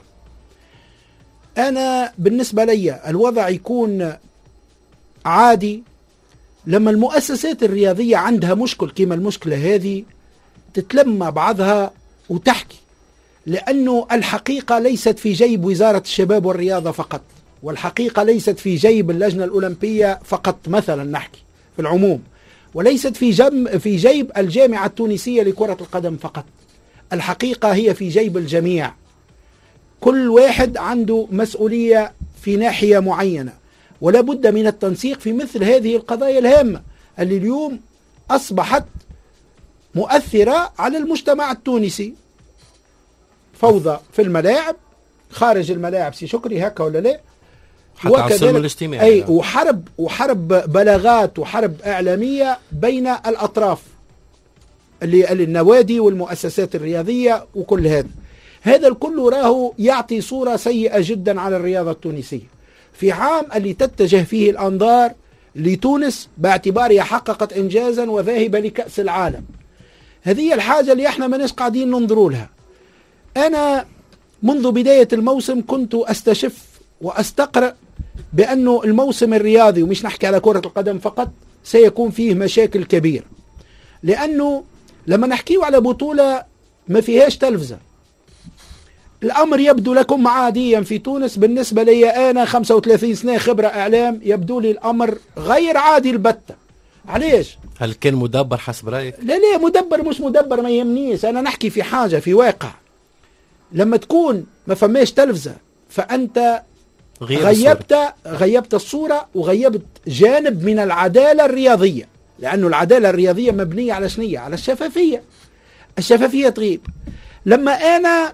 أنا بالنسبة لي الوضع يكون عادي لما المؤسسات الرياضية عندها مشكل كما المشكلة هذه تتلم مع بعضها وتحكي، لأنه الحقيقة ليست في جيب وزارة الشباب والرياضة فقط، والحقيقة ليست في جيب اللجنة الأولمبية فقط مثلا نحكي في العموم، وليست في جيب في جيب الجامعة التونسية لكرة القدم فقط. الحقيقة هي في جيب الجميع، كل واحد عنده مسؤولية في ناحية معينة، ولا بد من التنسيق في مثل هذه القضايا الهامة اللي اليوم أصبحت مؤثرة على المجتمع التونسي. فوضى في الملاعب، خارج الملاعب سي شكري هكا ولا لا، حتى على السلم الاجتماعي، أي وحرب وحرب بلاغات وحرب إعلامية بين الأطراف اللي النوادي والمؤسسات الرياضية وكل هذا. هذا الكل راه يعطي صورة سيئة جدا على الرياضة التونسية في عام اللي تتجه فيه الأنظار لتونس باعتبارها حققت إنجازا وذاهبة لكأس العالم. هذه الحاجة اللي احنا ماناش قاعدين ننظروا لها. أنا منذ بداية الموسم كنت أستشف وأستقرأ بأنه الموسم الرياضي، ومش نحكي على كرة القدم فقط، سيكون فيه مشاكل كبيرة، لأنه لما نحكيه على بطولة ما فيهاش تلفزة الأمر يبدو لكم عاديا في تونس. بالنسبة لي أنا خمسة وثلاثين سنة خبرة إعلام يبدو لي الأمر غير عادي البتة. علاش؟ هل كان مدبر حسب رأيك؟ لا لا مدبر مش مدبر ما يهمنيش، أنا نحكي في حاجة في واقع. لما تكون ما فماش تلفزة فأنت غيبت الصورة. غيبت الصورة وغيبت جانب من العدالة الرياضية، لأنه العدالة الرياضية مبنية على شنية؟ على الشفافية. الشفافية تغيب لما أنا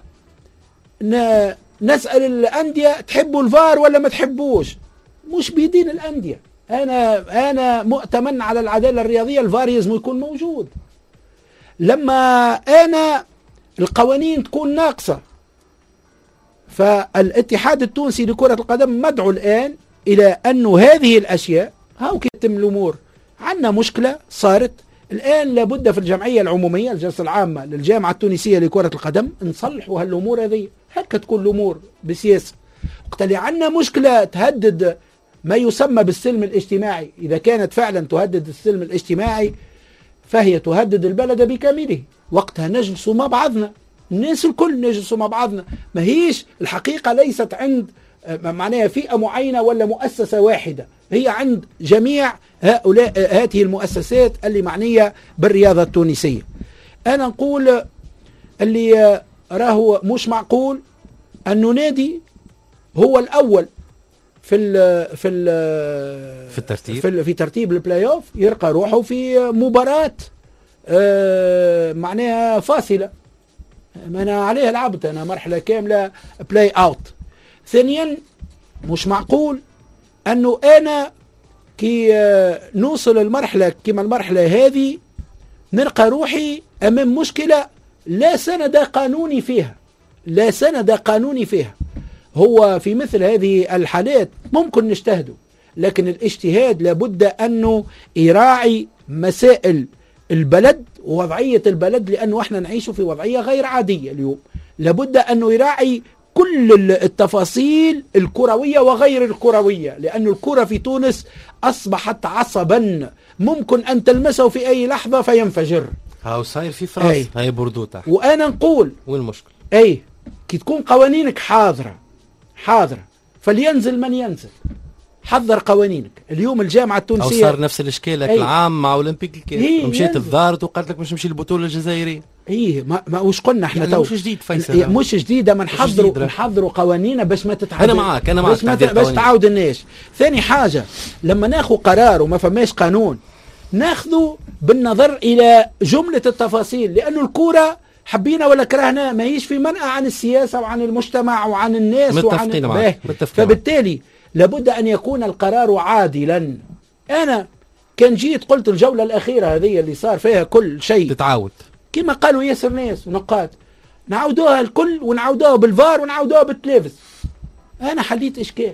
نسأل الأندية تحبوا الفار ولا ما تحبوش، مش بيدين الأندية. أنا أنا مؤتمن على العدالة الرياضية، الفار لازم يكون موجود. لما أنا القوانين تكون ناقصة، فالاتحاد التونسي لكرة القدم مدعو الآن إلى أنه هذه الأشياء هاو كتم الأمور. عندنا مشكلة صارت الآن لابد في الجمعية العمومية الجلسة العامة للجامعة التونسية لكرة القدم نصلحوا هالأمور هذه. هكا تكون الأمور بسياسة. وقت اللي عندنا مشكلة تهدد ما يسمى بالسلم الاجتماعي، إذا كانت فعلا تهدد السلم الاجتماعي فهي تهدد البلد بكامله. وقتها نجلس مع بعضنا، الناس الكل نجلس مع بعضنا. ما هيش الحقيقة ليست عند معناها فئة معينة ولا مؤسسة واحدة، هي عند جميع هؤلاء هذه المؤسسات اللي معنية بالرياضة التونسية. أنا نقول اللي راه مش معقول أنه نادي هو الأول في ال في ال في الترتيب في, ال في ترتيب البلاي اوف يلقى روحه في مباراة آه معناها فاصلة. ما أنا عليها لعبت أنا مرحلة كاملة بلاي اوت. ثانيا مش معقول أنه أنا كي آه نوصل المرحلة كما المرحلة هذه نلقى روحي أمام مشكلة لا سند قانوني فيها، لا سند قانوني فيها. هو في مثل هذه الحالات ممكن نجتهده، لكن الاجتهاد لابد أنه يراعي مسائل البلد ووضعية البلد، لأنه احنا نعيش في وضعية غير عادية اليوم. لابد أنه يراعي كل التفاصيل الكروية وغير الكروية، لأن الكرة في تونس أصبحت عصبا ممكن أن تلمسه في أي لحظة فينفجر. هاو صاير في فرنسا هاي بردوتة. وأنا نقول وين المشكلة؟ أي كي تكون قوانينك حاضرة حاضرة فلينزل من ينزل. حضر قوانينك. اليوم الجامعة التونسية أو صار نفس الإشكال العام مع أولمبيك الكاس، مشيت الدار وقالت لك مش نمشي البطولة الجزائرية. ايه ما, ما وش قلنا احنا يعني تو مش جديد فيصل، مش جديده. ما نحضروا نحضروا قوانيننا باش ما تتعاد. انا معاك انا معاك باش, باش تعاود الناس. ثاني حاجه لما ناخذ قرار وما فماش قانون ناخذه بالنظر الى جمله التفاصيل، لانه الكوره حبينا ولا كرهنا ما هيش في منأى عن السياسه وعن المجتمع وعن الناس متفقين وعن معك. فبالتالي لابد ان يكون القرار عادلا. انا كان جيت قلت الجوله الاخيره هذه اللي صار فيها كل شيء تتعاود كما قالوا ياسر ناس ونقاد نعودوها الكل ونعودوها بالفار ونعودوها بالتلفز. أنا حليت إشكال.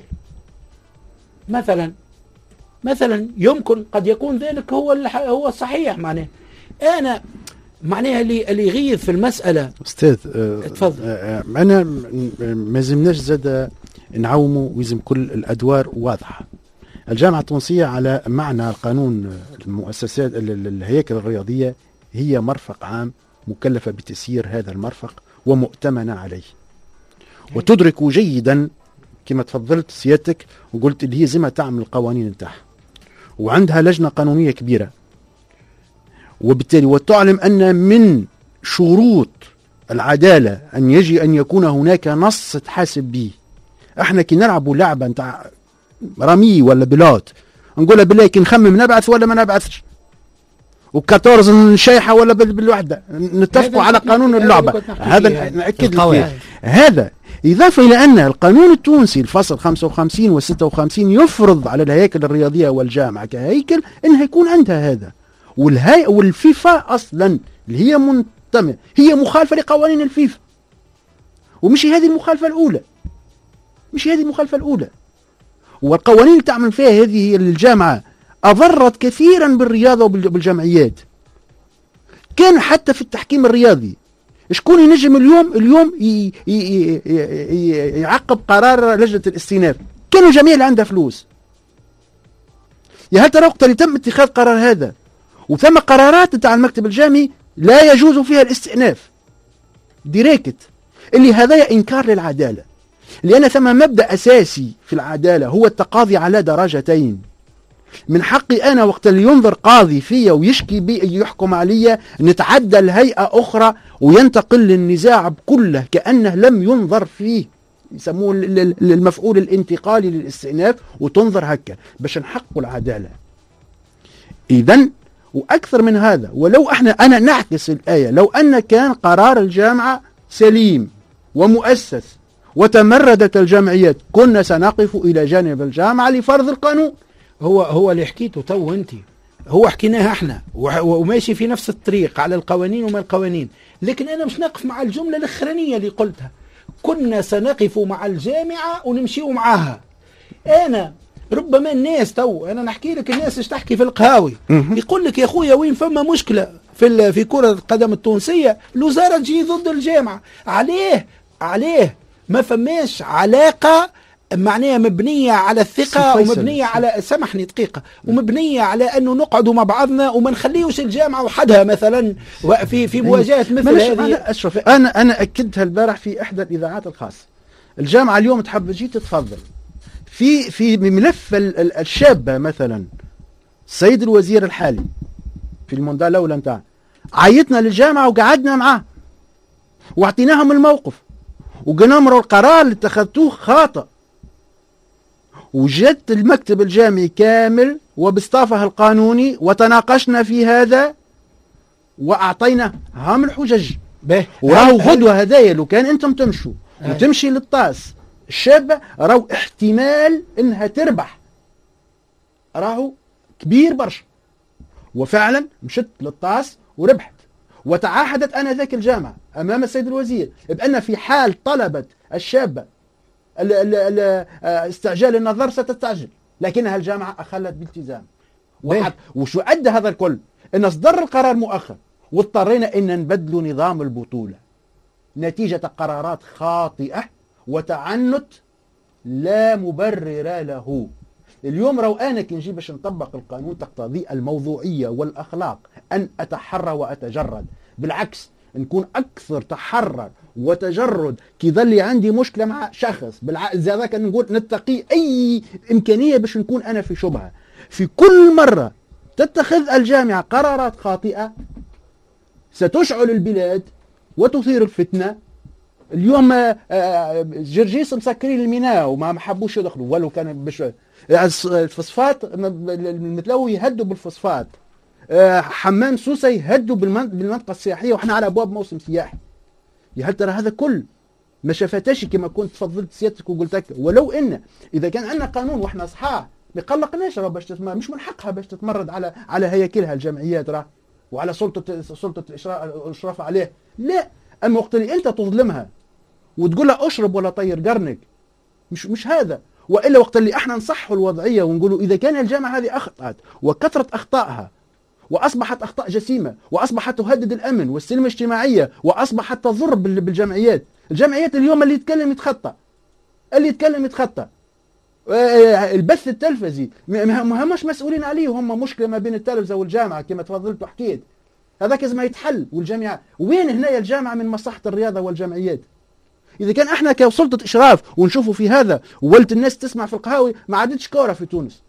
مثلا مثلا يمكن قد يكون ذلك هو هو الصحيح. معناه أنا معناها اللي اللي يغيظ في المسألة أستاذ أه تفضل. أه أنا ما زمناش زاد نعوموا ويزم كل الأدوار واضحة. الجامعة التونسية على معنى القانون المؤسسات الهياكل الرياضية هي مرفق عام مكلفة بتسيير هذا المرفق ومؤتمنة عليه، وتدرك جيدا كما تفضلت سيادتك وقلت اللي هي زي ما تعمل القوانين نتاعها وعندها لجنة قانونية كبيرة، وبالتالي وتعلم أن من شروط العدالة أن يجي أن يكون هناك نص تحاسب به. احنا كي نلعبوا لعبة نتاع رمي ولا بلاد نقولها بالله كي نخمم نبعث ولا ما نبعثش، وكاتورز نشيحة ولا بالوحدة نتفقوا على قانون اللعبة. هذا نأكد لك هذا، إضافة إلى أن القانون التونسي الفصل خمسة وخمسين و ستة وخمسين يفرض على الهياكل الرياضية والجامعة كهيكل أنها يكون عندها هذا. والهي والفيفا أصلا اللي هي منتمة هي مخالفة لقوانين الفيفا، ومش هذه المخالفة الأولى، مش هذه المخالفة الأولى. والقوانين اللي تعمل فيها هذه الجامعة أضرت كثيرا بالرياضة وبالجمعيات. كان حتى في التحكيم الرياضي شكون ينجم اليوم اليوم ي ي ي يعقب قرار لجنة الاستئناف؟ كانوا جميع اللي عندها فلوس. يا هل ترى وقت اللي تم اتخاذ قرار هذا وثم قرارات تاع المكتب الجامعي لا يجوز فيها الاستئناف ديريكت، اللي هذا إنكار للعدالة، لأن ثم مبدأ أساسي في العدالة هو التقاضي على درجتين. من حقي أنا وقت اللي ينظر قاضي فيا ويشكي بي يحكم عليا نتعدى الهيئة أخرى وينتقل للنزاع بكله كأنه لم ينظر فيه، يسموه المفعول الانتقالي للاستئناف، وتنظر هكا باش نحققوا العدالة. إذن وأكثر من هذا، ولو احنا أنا نعكس الآية، لو أن كان قرار الجامعة سليم ومؤسس وتمردت الجمعيات كنا سنقف إلى جانب الجامعة لفرض القانون. هو هو اللي حكيته تو انت، هو حكيناها احنا وماشي في نفس الطريق على القوانين وما القوانين، لكن انا مش نقف مع الجمله الاخرانيه اللي قلتها كنا سنقف مع الجامعه ونمشيو معاها. انا ربما الناس تو انا نحكي لك الناس ايش تحكي في القهاوي يقول لك يا اخويا وين فما مشكله في في كره القدم التونسيه الوزاره تجي ضد الجامعه. عليه عليه ما فماش علاقه معناها مبنية على الثقة ومبنية على سامحني دقيقة ومبنية على أنه نقعدوا مع بعضنا وما نخليوش الجامعة وحدها مثلا في في مواجهة مثل هذه. أشرف أنا أنا أكدتها البارح في إحدى الإذاعات الخاصة. الجامعة اليوم تحب تجي تتفضل في في ملف الشابة مثلا. السيد الوزير الحالي في المنطقة الأولى نتاع عيطنا للجامعة وقعدنا معاه واعطيناهم الموقف وقلنا لهم القرار اللي اتخذتوه خاطئ، وجدت المكتب الجامعي كامل وباستافه القانوني وتناقشنا في هذا وأعطينا هم الحجج. وراهو غدوة هدايا لو كان أنتم تمشوا وتمشي للطاس الشابة راهو احتمال انها تربح راهو كبير برشا. وفعلا مشت للطاس وربحت، وتعاهدت انا ذاك الجامعة امام السيد الوزير بان في حال طلبت الشابة ال ال ال استعجال النظر ستستعجل، لكنها الجامعة اخلت بالتزام. وشو ادى هذا الكل؟ ان اصدر القرار مؤخر واضطرينا ان نبدلوا نظام البطولة نتيجة قرارات خاطئة وتعنت لا مبرر له. اليوم رو انا كي نجي باش نطبق القانون تقتضي الموضوعية والاخلاق ان اتحرى واتجرد، بالعكس نكون اكثر تحرر وتجرد كي ظلي عندي مشكلة مع شخص بالعكس هذاك نقول نتقي اي امكانية باش نكون انا في شبهة. في كل مرة تتخذ الجامعة قرارات خاطئة ستشعل البلاد وتثير الفتنة. اليوم جرجيس مسكرين الميناء وما حبوش يدخلوا ولو كان باش الفوسفات المتلوي يهدوا بالفوسفات، حمام سوسة يهدوا بالمنطقة السياحية وإحنا على أبواب موسم سياحي. يا هل ترى هذا كل ما شافتش كما كنت تفضلت سيادتك وقلت لك. ولو إن إذا كان عندنا قانون وإحنا صحاح ما يقلقناش راه باش مش من حقها باش تتمرد على على هياكلها الجمعيات راه وعلى سلطة سلطة الإشراف عليه. لا، أما وقت اللي أنت تظلمها وتقول لها اشرب ولا طير قرنك مش مش هذا. والا وقت اللي احنا نصحوا الوضعيه ونقولوا اذا كان الجامعه هذه اخطات وكثرت اخطائها واصبحت اخطاء جسيمه واصبحت تهدد الامن والسلم الاجتماعيه واصبحت تضر بالجمعيات. الجمعيات اليوم اللي يتكلم يتخطى، اللي يتكلم يتخطى. البث التلفزي ما همش مسؤولين عليه، هم مشكله ما بين التلفزه والجامعه كما تفضلت وحكيت. هذاك لازم يتحل. والجامعه وين هنا الجامعه من مصلحه الرياضه والجمعيات؟ إذا كان احنا كسلطة إشراف ونشوفوا في هذا وولت الناس تسمع في القهاوي ما عادتش كورة في تونس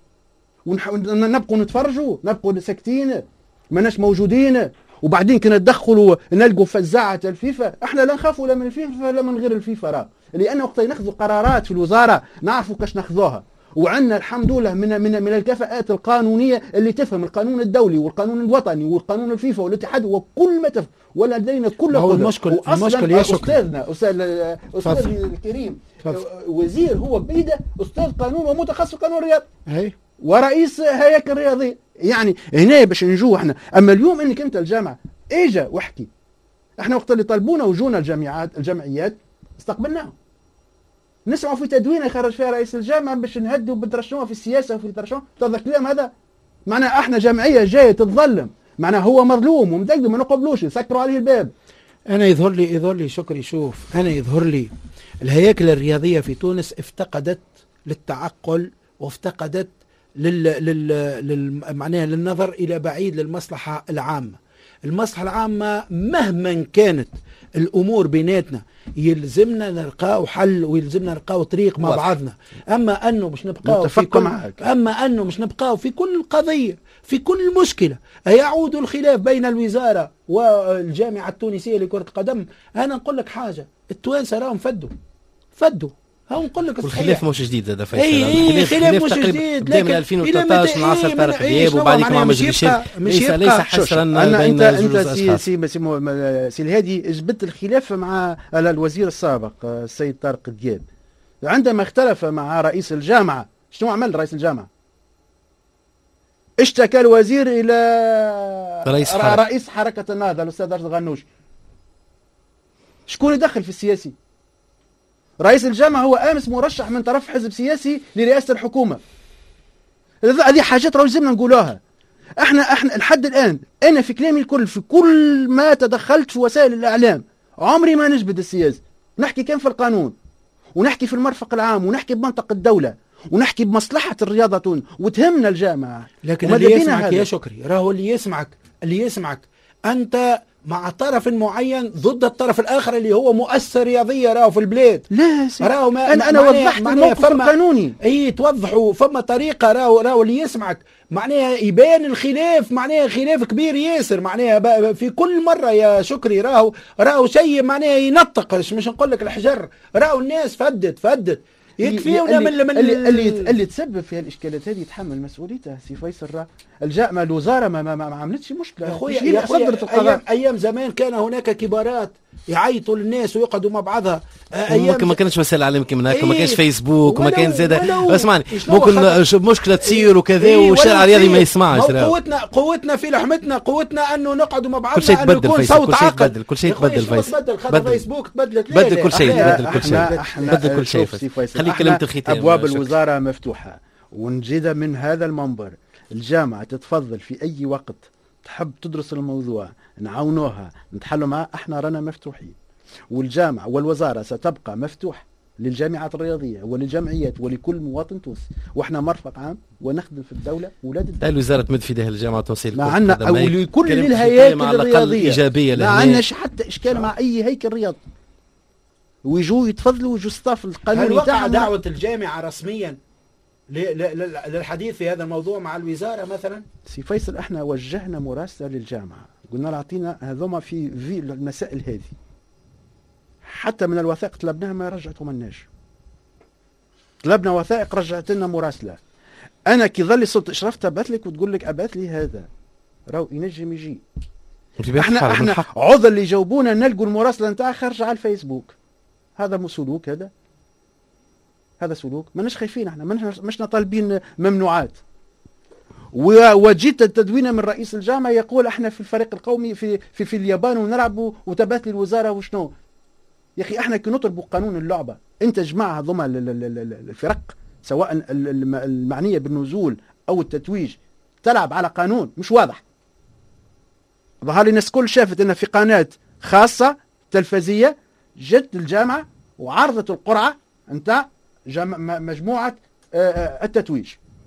ونبقوا نتفرجوا نبقوا ساكتين ماناش موجودين. وبعدين كنا ندخلوا نلقوا فزاعة الفيفا. احنا لا نخافوا لا من الفيفا لا من غير الفيفا راه، لأن وقت ناخذوا قرارات في الوزارة نعرفوا كاش ناخذوها. وعندنا الحمد لله من من من الكفاءات القانونيه اللي تفهم القانون الدولي والقانون الوطني والقانون الفيفا والاتحاد وكل ما تفهم. ولدينا كل هو المشكل المشكل يا استاذنا استاذ استاذ الكريم وزير هو بيده استاذ قانون ومتخصص قانون الرياض اي ورئيس هياكل رياضيه. يعني هنا باش نجوا احنا. اما اليوم انك انت الجامعه اجا واحكي احنا وقت اللي طلبونا وجونا الجامعات الجمعيات استقبلناهم. نسمعوا في تدوينه يخرج فيها رئيس الجامعه باش نهدوا بترشحوها في السياسه وفي الترشح. هذا الكلام هذا معناه احنا جمعيه جايه تتظلم، معناه هو مظلوم ومدقدق ما نقبلوش يسكروا عليه الباب. انا يظهر لي يظهر لي شكري شوف انا يظهر لي الهياكل الرياضيه في تونس افتقدت للتعقل وافتقدت لل لل, لل... معناها للنظر الى بعيد للمصلحه العامه. المصلحه العامه مهما كانت الامور بيناتنا يلزمنا نلقاو حل ويلزمنا نلقاو طريق مع بعضنا. اما انه مش نبقاو في كل معك. اما انه مش نبقاو في كل قضيه في كل مشكله يعود الخلاف بين الوزاره والجامعه التونسيه لكره القدم. انا نقول لك حاجه، التوانسه راهم فدوا فدوا هاو نقول لك والخلاف مش جديد هذا فيصل. اي خلاف مش جديد لكن من ألفين وثلاثة عشر من عصر طارق دياب وبعد كما مش ليس ليس حصرا بين انت سي سي سي سي الهادي جبت الخلاف مع الوزير السابق السيد طارق دياب عندما اختلف مع رئيس الجامعه. شنو عمل رئيس الجامعه؟ اشتكى الوزير الى رئيس حركه, رئيس حركة النهضه الاستاذ ارشد غنوش. شكون يدخل في السياسي؟ رئيس الجامعة هو أمس مرشح من طرف حزب سياسي لرئاسة الحكومة. هذه حاجات راهو لازمنا نقولوها. احنا احنا لحد الآن أنا في كلامي الكل في كل ما تدخلت في وسائل الإعلام عمري ما نجبد السياسة، نحكي كان في القانون ونحكي في المرفق العام ونحكي بمنطق الدولة ونحكي بمصلحة الرياضة وتهمنا الجامعة. لكن اللي يسمعك يا شكري راهو اللي يسمعك اللي يسمعك أنت مع طرف معين ضد الطرف الآخر اللي هو مؤسسة رياضية راهو في البلاد. لا راهو ما أنا, أنا وضحت الموقف القانوني. أي توضحوا فما طريقة راهو راهو اللي يسمعك معناها يبان الخلاف معناها خلاف كبير ياسر معناها في كل مرة يا شكري راهو راهو شيء معناها ينطقش مش نقول لك الحجر راهو الناس فدت فدت يكفيونا من اللي, اللي, اللي, اللي تسبب في الاشكالات هذه يتحمل مسؤوليته سي فيصل. الجامعه الوزاره ما, ما, ما عملتش مشكله يا خويا يا خويا أيام, ايام زمان كان هناك كبارات يعيطوا للناس ويقعدوا مع بعضها. ايام ما كانش وسائل اعلام كما هكا ما كانش فيسبوك وما كان زاد اسمعني ممكن مشكله تصير وكذا إيه والشارع الرياضي ما يسمعش. قوتنا قوتنا في لحمتنا قوتنا انه نقعدوا مع بعضنا كل شيء تبدل صوت عاقل كل شيء تبدل بدل فيسبوك تبدلت بدل كل شيء بدل كل شيء بدل كل شيء خلي كلمه الختام. ابواب الوزاره مفتوحه ونجد من هذا المنبر الجامعه تتفضل في اي وقت تحب تدرس الموضوع نعاونوها نتحلوا معاه احنا رانا مفتوحين. والجامعه والوزاره ستبقى مفتوح للجامعات الرياضيه وللجمعيات ولكل مواطن تونسي واحنا مرفق عام ونخدم في الدوله ولاد الدوله. الوزاره تمد في يدها الجامعه التونسيه ما عندنا او لكل الهياكل الرياضيه ايجابيه ما عندناش حتى اشكال مع اي هيكل رياضي ويجوا يتفضلوا ويجوا ستاف القانوني تاعنا. دعوه الجامعه رسميا للحديث في هذا الموضوع مع الوزاره مثلا؟ سي فيصل احنا وجهنا مراسله للجامعه قلنا لها اعطينا هذوما في في المسائل هذه حتى من الوثائق طلبناها ما رجعتهم الناش. طلبنا وثائق رجعت لنا مراسله. انا كي ظل صوت اشراف تبعت لك وتقول لك ابعث لي هذا راهو ينجم يجي. احنا احنا عذر اللي يجاوبونا نلقوا المراسله نتاعها خارجه على الفيسبوك. هذا مو سلوك هذا هذا سلوك ماناش خايفين احنا مش طالبين ممنوعات. وجيت التدوينه من رئيس الجامعه يقول احنا في الفريق القومي في في, في اليابان ونلعبوا وتبات لي الوزاره وشنو. يا اخي احنا كي نطلبوا قانون اللعبه انت جماعه هذوما الفرق سواء المعنيه بالنزول او التتويج تلعب على قانون مش واضح. ظهر لي الناس كل شافت ان في قناه خاصه تلفزيه جت الجامعه وعرضت القرعه نتاع مجموعه التتويج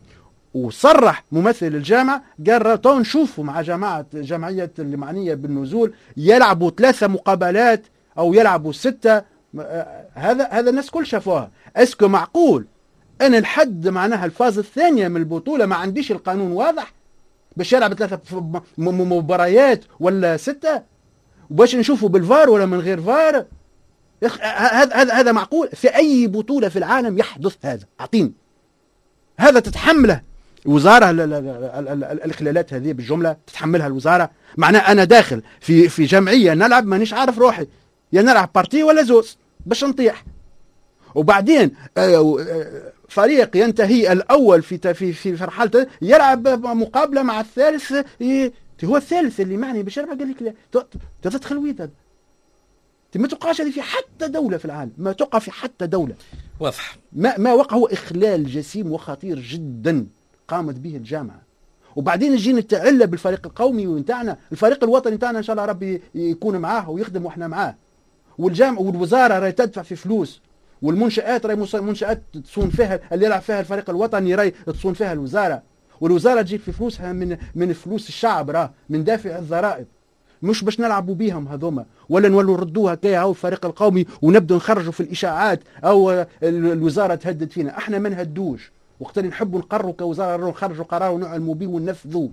وصرح ممثل الجامعه قال تو نشوفوا مع جماعه جمعيه المعنيه بالنزول يلعبوا ثلاثه مقابلات او يلعبوا سته. هذا هذا الناس كل شافوها. اسكو معقول انا لحد معناها الفاز الثانيه من البطوله ما عنديش القانون واضح باش يلعب ثلاثه مباريات ولا سته وباش نشوفوا بالفار ولا من غير فار؟ هذا هذا هذا معقول؟ في اي بطوله في العالم يحدث هذا؟ اعطيني هذا تتحمله الوزاره الاخلالات هذه بالجمله تتحملها الوزاره. معناه انا داخل في في جمعيه نلعب مانيش عارف روحي يا نلعب بارتي ولا زوز باش نطيح. وبعدين فريق ينتهي الاول في في في مرحله يلعب مقابله مع الثالث هو الثالث اللي معني باش يلعب قال لك لا تدخل ويد ما توقعش هذه في حتى دولة في العالم ما توقع في حتى دولة واضح. ما ما وقع هو إخلال جسيم وخطير جدا قامت به الجامعة. وبعدين نجي نتعلى بالفريق القومي نتاعنا الفريق الوطني نتاعنا إن شاء الله ربي يكون معاه ويخدم وإحنا معاه. والجامعة والوزارة راهي تدفع في فلوس والمنشآت راهي منشآت تصون فيها اللي يلعب فيها الفريق الوطني راهي تصون فيها الوزارة. والوزارة تجيب في فلوسها من من فلوس الشعب راه من دافع الضرائب مش باش نلعبوا بيهم هذوما ولا نولوا نردوها كي هاو الفريق القومي ونبدو نخرجوا في الاشاعات او الوزاره تهدد فينا. احنا ما نهدوش وقت اللي نحبوا نقرروا كوزاره نخرجوا قرار ونعلموا به وننفذوه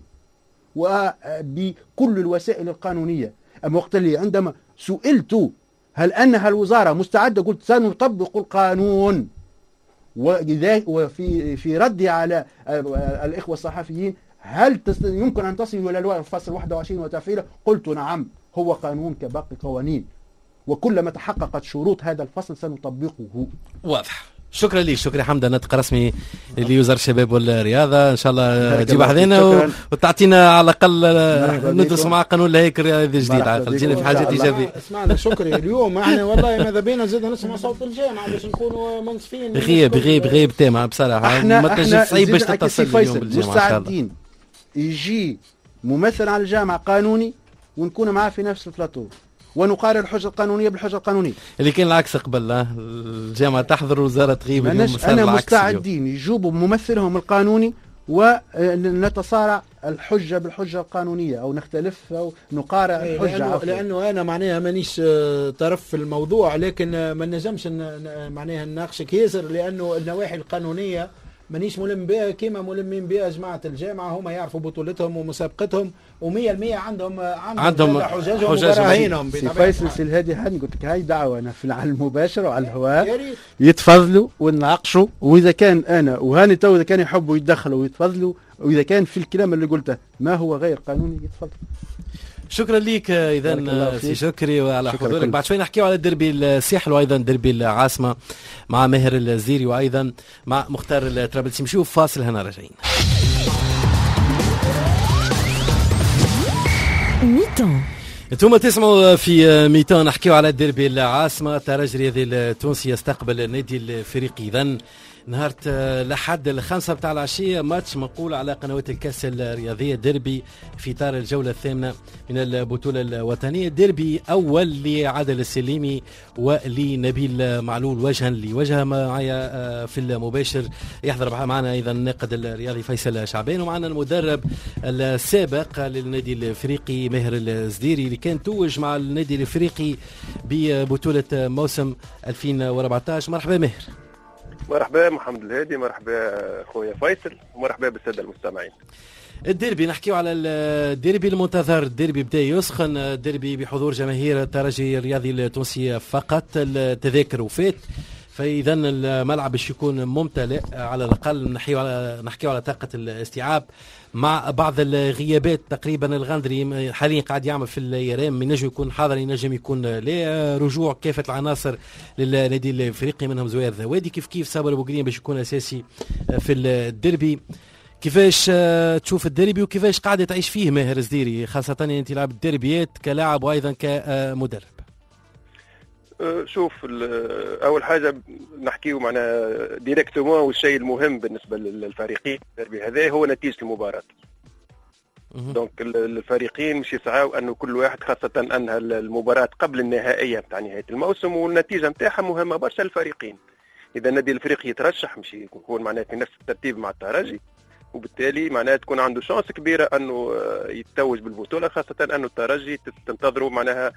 وبكل الوسائل القانونيه. اما وقت اللي عندما سئلت هل انها الوزاره مستعده قلت سنطبق القانون. وإذا وفي في ردي على الاخوه الصحفيين هل يمكن أن تصلوا إلى الفصل واحد وعشرين وتفعيله؟ قلت نعم هو قانون كباقي قوانين وكلما تحققت شروط هذا الفصل سنطبقه. واضح. شكرا لك شكرا حمد نطق رسمي لوزارة الشباب والرياضة. إن شاء الله تجيب حذينا وتعطينا على الأقل ندرس مع قانون الهيكل الرياضي الجديد عاد تجينا في حاجات إيجابية. اسمعنا شكري اليوم احنا والله ماذا بينا زدنا نسمع صوت الجامعة باش نكونوا منصفين. بغيب بغيب بغيب تامة بصراحة ما تنجمش صعيب باش تتصل اليوم بالجامعة. مستعدين يجي ممثل على الجامعة قانوني ونكون معاه في نفس البلاطو ونقارن الحجه القانونيه بالحجه القانونيه. اللي كان العكس قبل، الجامعه تحضر وزاره تغيب. انا مستعدين يجوبوا ممثلهم القانوني ونتصارع الحجه بالحجه القانونيه او نختلف او نقارع الحجه. لأنه, لانه انا معناها مانيش طرف في الموضوع، لكن ما نجمش معناها نناقشك ياسر، لانه النواحي القانونيه مانيش ملم بها كيما ملمين بها جماعه الجامعه. هما يعرفوا بطولتهم ومسابقتهم ومية المية عندهم عندهم حججهم وبراهينهم. سي فيصل سي الهادي هاني قلت لك هاي دعوه انا في على المباشر وعلى الهواء يتفضلوا ونناقشوا، واذا كان انا وهاني تو اذا كانوا يحبوا يتدخلوا ويتفضلوا، واذا كان في الكلام اللي قلته ما هو غير قانوني يتفضل. شكرا ليك اذا سي شكري وعلى حضورك. بعد شوي نحكيو على الدربي الساحل وايضا دربي العاصمه مع ماهر الزيري وايضا مع مختار الطرابلسي. نشوف فاصل هنا راجعين. ميتون انتم تسمعوا في ميتون نحكيو على الدربي العاصمه. الترجي الرياضي التونسي يستقبل النادي الافريقي اذا نهار لحد الخمسة بتاع العشية ماتش منقول على قنوات الكاس الرياضية. ديربي في إطار الجولة الثامنة من البطولة الوطنية. ديربي أول لعادل السليمي ولنبيل معلول وجها لوجه. معايا في المباشر يحضر معنا أيضا الناقد الرياضي فيصل شعبان، ومعنا المدرب السابق للنادي الافريقي ماهر الزديري اللي كان توج مع النادي الافريقي ببطولة موسم ألفين وأربعطاش. مرحبا ماهر. مرحبا محمد الهادي، مرحبا خويا فيصل، ومرحبا بالساده المستمعين. الديربي نحكيو على الديربي المنتظر. الديربي بدا يسخن، الديربي بحضور جماهير الترجي الرياضي التونسي فقط. التذاكر وفات، فاذا الملعب باش يكون ممتلئ على الاقل. نحكيو على نحكيو على طاقه الاستيعاب مع بعض الغيابات. تقريبا الغندري حاليا قاعد يعمل في الايرام، ينجم يكون حاضر ينجم يكون لا. رجوع كافه العناصر للنادي الافريقي منهم زوير ذوادي كيف كيف صابر بوغرين باش يكون اساسي في الديربي. كيفاش تشوف الديربي وكيفاش قاعد تعيش فيه ماهر الزديري، خاصه انت تلعب الديربيات كلاعب وايضا كمدرب؟ شوف، اول حاجه نحكيو معنا ديريكتومون، والشيء المهم بالنسبه للفريقين الديربي هذا هو نتيجه المباراه. دونك الفريقين مش يسعوا انه كل واحد، خاصه انها المباراه قبل النهائيه بتاع نهايه الموسم، والنتيجه نتاعها مهمه برشا للفريقين. اذا النادي الافريقي يترشح مش يكون معناه في نفس الترتيب مع الترجي، وبالتالي معناها تكون عنده شانس كبيره انه يتوج بالبطوله، خاصه انه الترجي تنتظروا معناها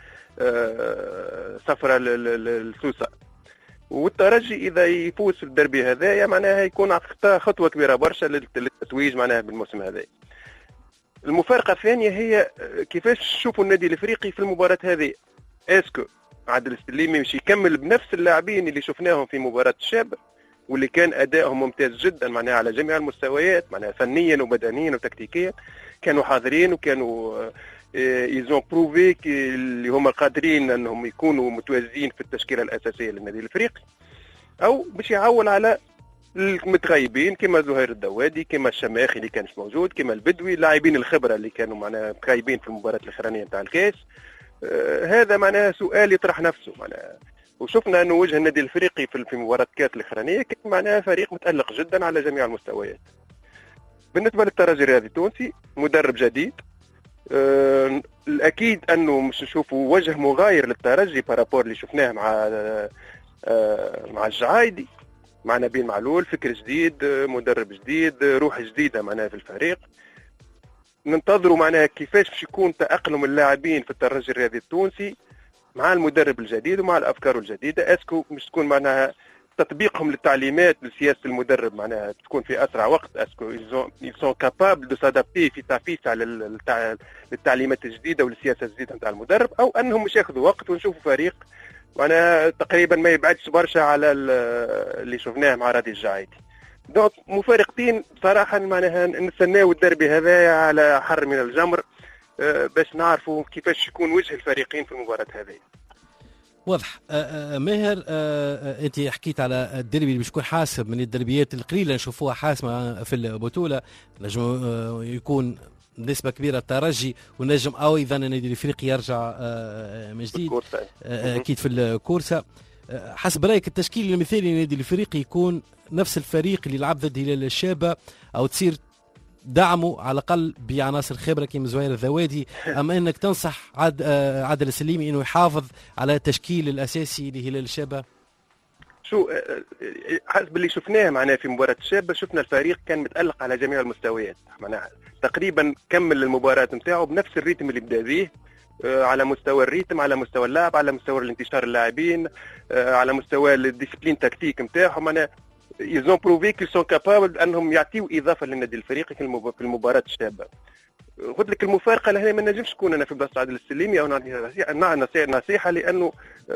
سفره للسوسه. والترجي اذا يفوز في الدربي هذايا معناها يكون خطوه كبيره برشا للتتويج معناها بالموسم هذا. المفارقه الثانيه هي كيفاش تشوفوا النادي الافريقي في المباراه هذه. اسكو عادل السليمي مش يكمل بنفس اللاعبين اللي شفناهم في مباراه الشاب واللي كان ادائهم ممتاز جدا معناها على جميع المستويات، معناها فنيا وبدنيا وتكتيكيا، كانوا حاضرين وكانوا يزون بروفي اللي هم قادرين انهم يكونوا متوازيين في التشكيله الاساسيه للنادي الافريقي، او باش يعول على المتغيبين كما زهير الدوادي، كما الشماخي اللي كانش موجود، كما البدوي، اللاعبين الخبره اللي كانوا معناها متغيبين في المباراه الاخرانيه نتاع الكاس. آه هذا معناها سؤال يطرح نفسه معناها. وشفنا انه وجه النادي الافريقي في مباراه كاس الاخرانيه كان معناها فريق متالق جدا على جميع المستويات. بالنسبه للترجي الرياضي التونسي مدرب جديد، أه الاكيد انه مش نشوفوا وجه مغاير للترجي بارابور اللي شفناه مع أه مع الجعايدي، مع نبيل معلول، فكر جديد، مدرب جديد، روح جديده معناها في الفريق. ننتظروا معناها كيفاش باش يكون تاقلم اللاعبين في الترجي الرياضي التونسي مع المدرب الجديد ومع الافكار الجديده. اسكو مش تكون معناها تطبيقهم للتعليمات لسياسه المدرب معناها تكون في اسرع وقت. اسكو ils sont capables de s'adapter في تعفيسها للتعليمات الجديده والسياسه الجديده نتاع المدرب، او انهم مش ياخذوا وقت ونشوفوا فريق معناها تقريبا ما يبعدش برشا على اللي شفناه مع رادي الجعيدي. دونك مفارقتين بصراحه معناها نستناو الدربي هذا على حر من الجمر باش نعرفوا كيفاش يكون وجه الفريقين في المباراة هذه. واضح. ماهر، انت حكيت على الدربي اللي باش يكون حاسم من الدربيات القليله نشوفوها حاسمه في البطوله، نجم يكون نسبه كبيره الترجي، ونجم او اذا النادي الافريقي يرجع من جديد اكيد في الكورسه. حسب رايك التشكيل المثالي للنادي الافريقي يكون نفس الفريق اللي لعب ضد هلال الشابه، او تصير دعمه على الأقل بعناصر خبرة كيما زوير الذوادي، أم أنك تنصح عاد عادل السليمي أنه يحافظ على التشكيل الأساسي لهلال الشابة؟ شو حسب اللي شفناه معناه في مباراة الشابة، شفنا الفريق كان متألق على جميع المستويات، معناها تقريبا كمل المباراة نتاعو بنفس الريتم اللي بدا به، على مستوى الريتم، على مستوى اللعب، على مستوى الانتشار اللاعبين، على مستوى الديسيبلين تكتيك نتاعهم. معناها يزون بروفي كي سون كابابل انهم يعطيو اضافه للنادي الفريقي في المباراه الشابه. قلت لك المفارقه لهنا ما نجمش تكون انا في بلاصه عادل السليمي او نعطي نصيحه، لانه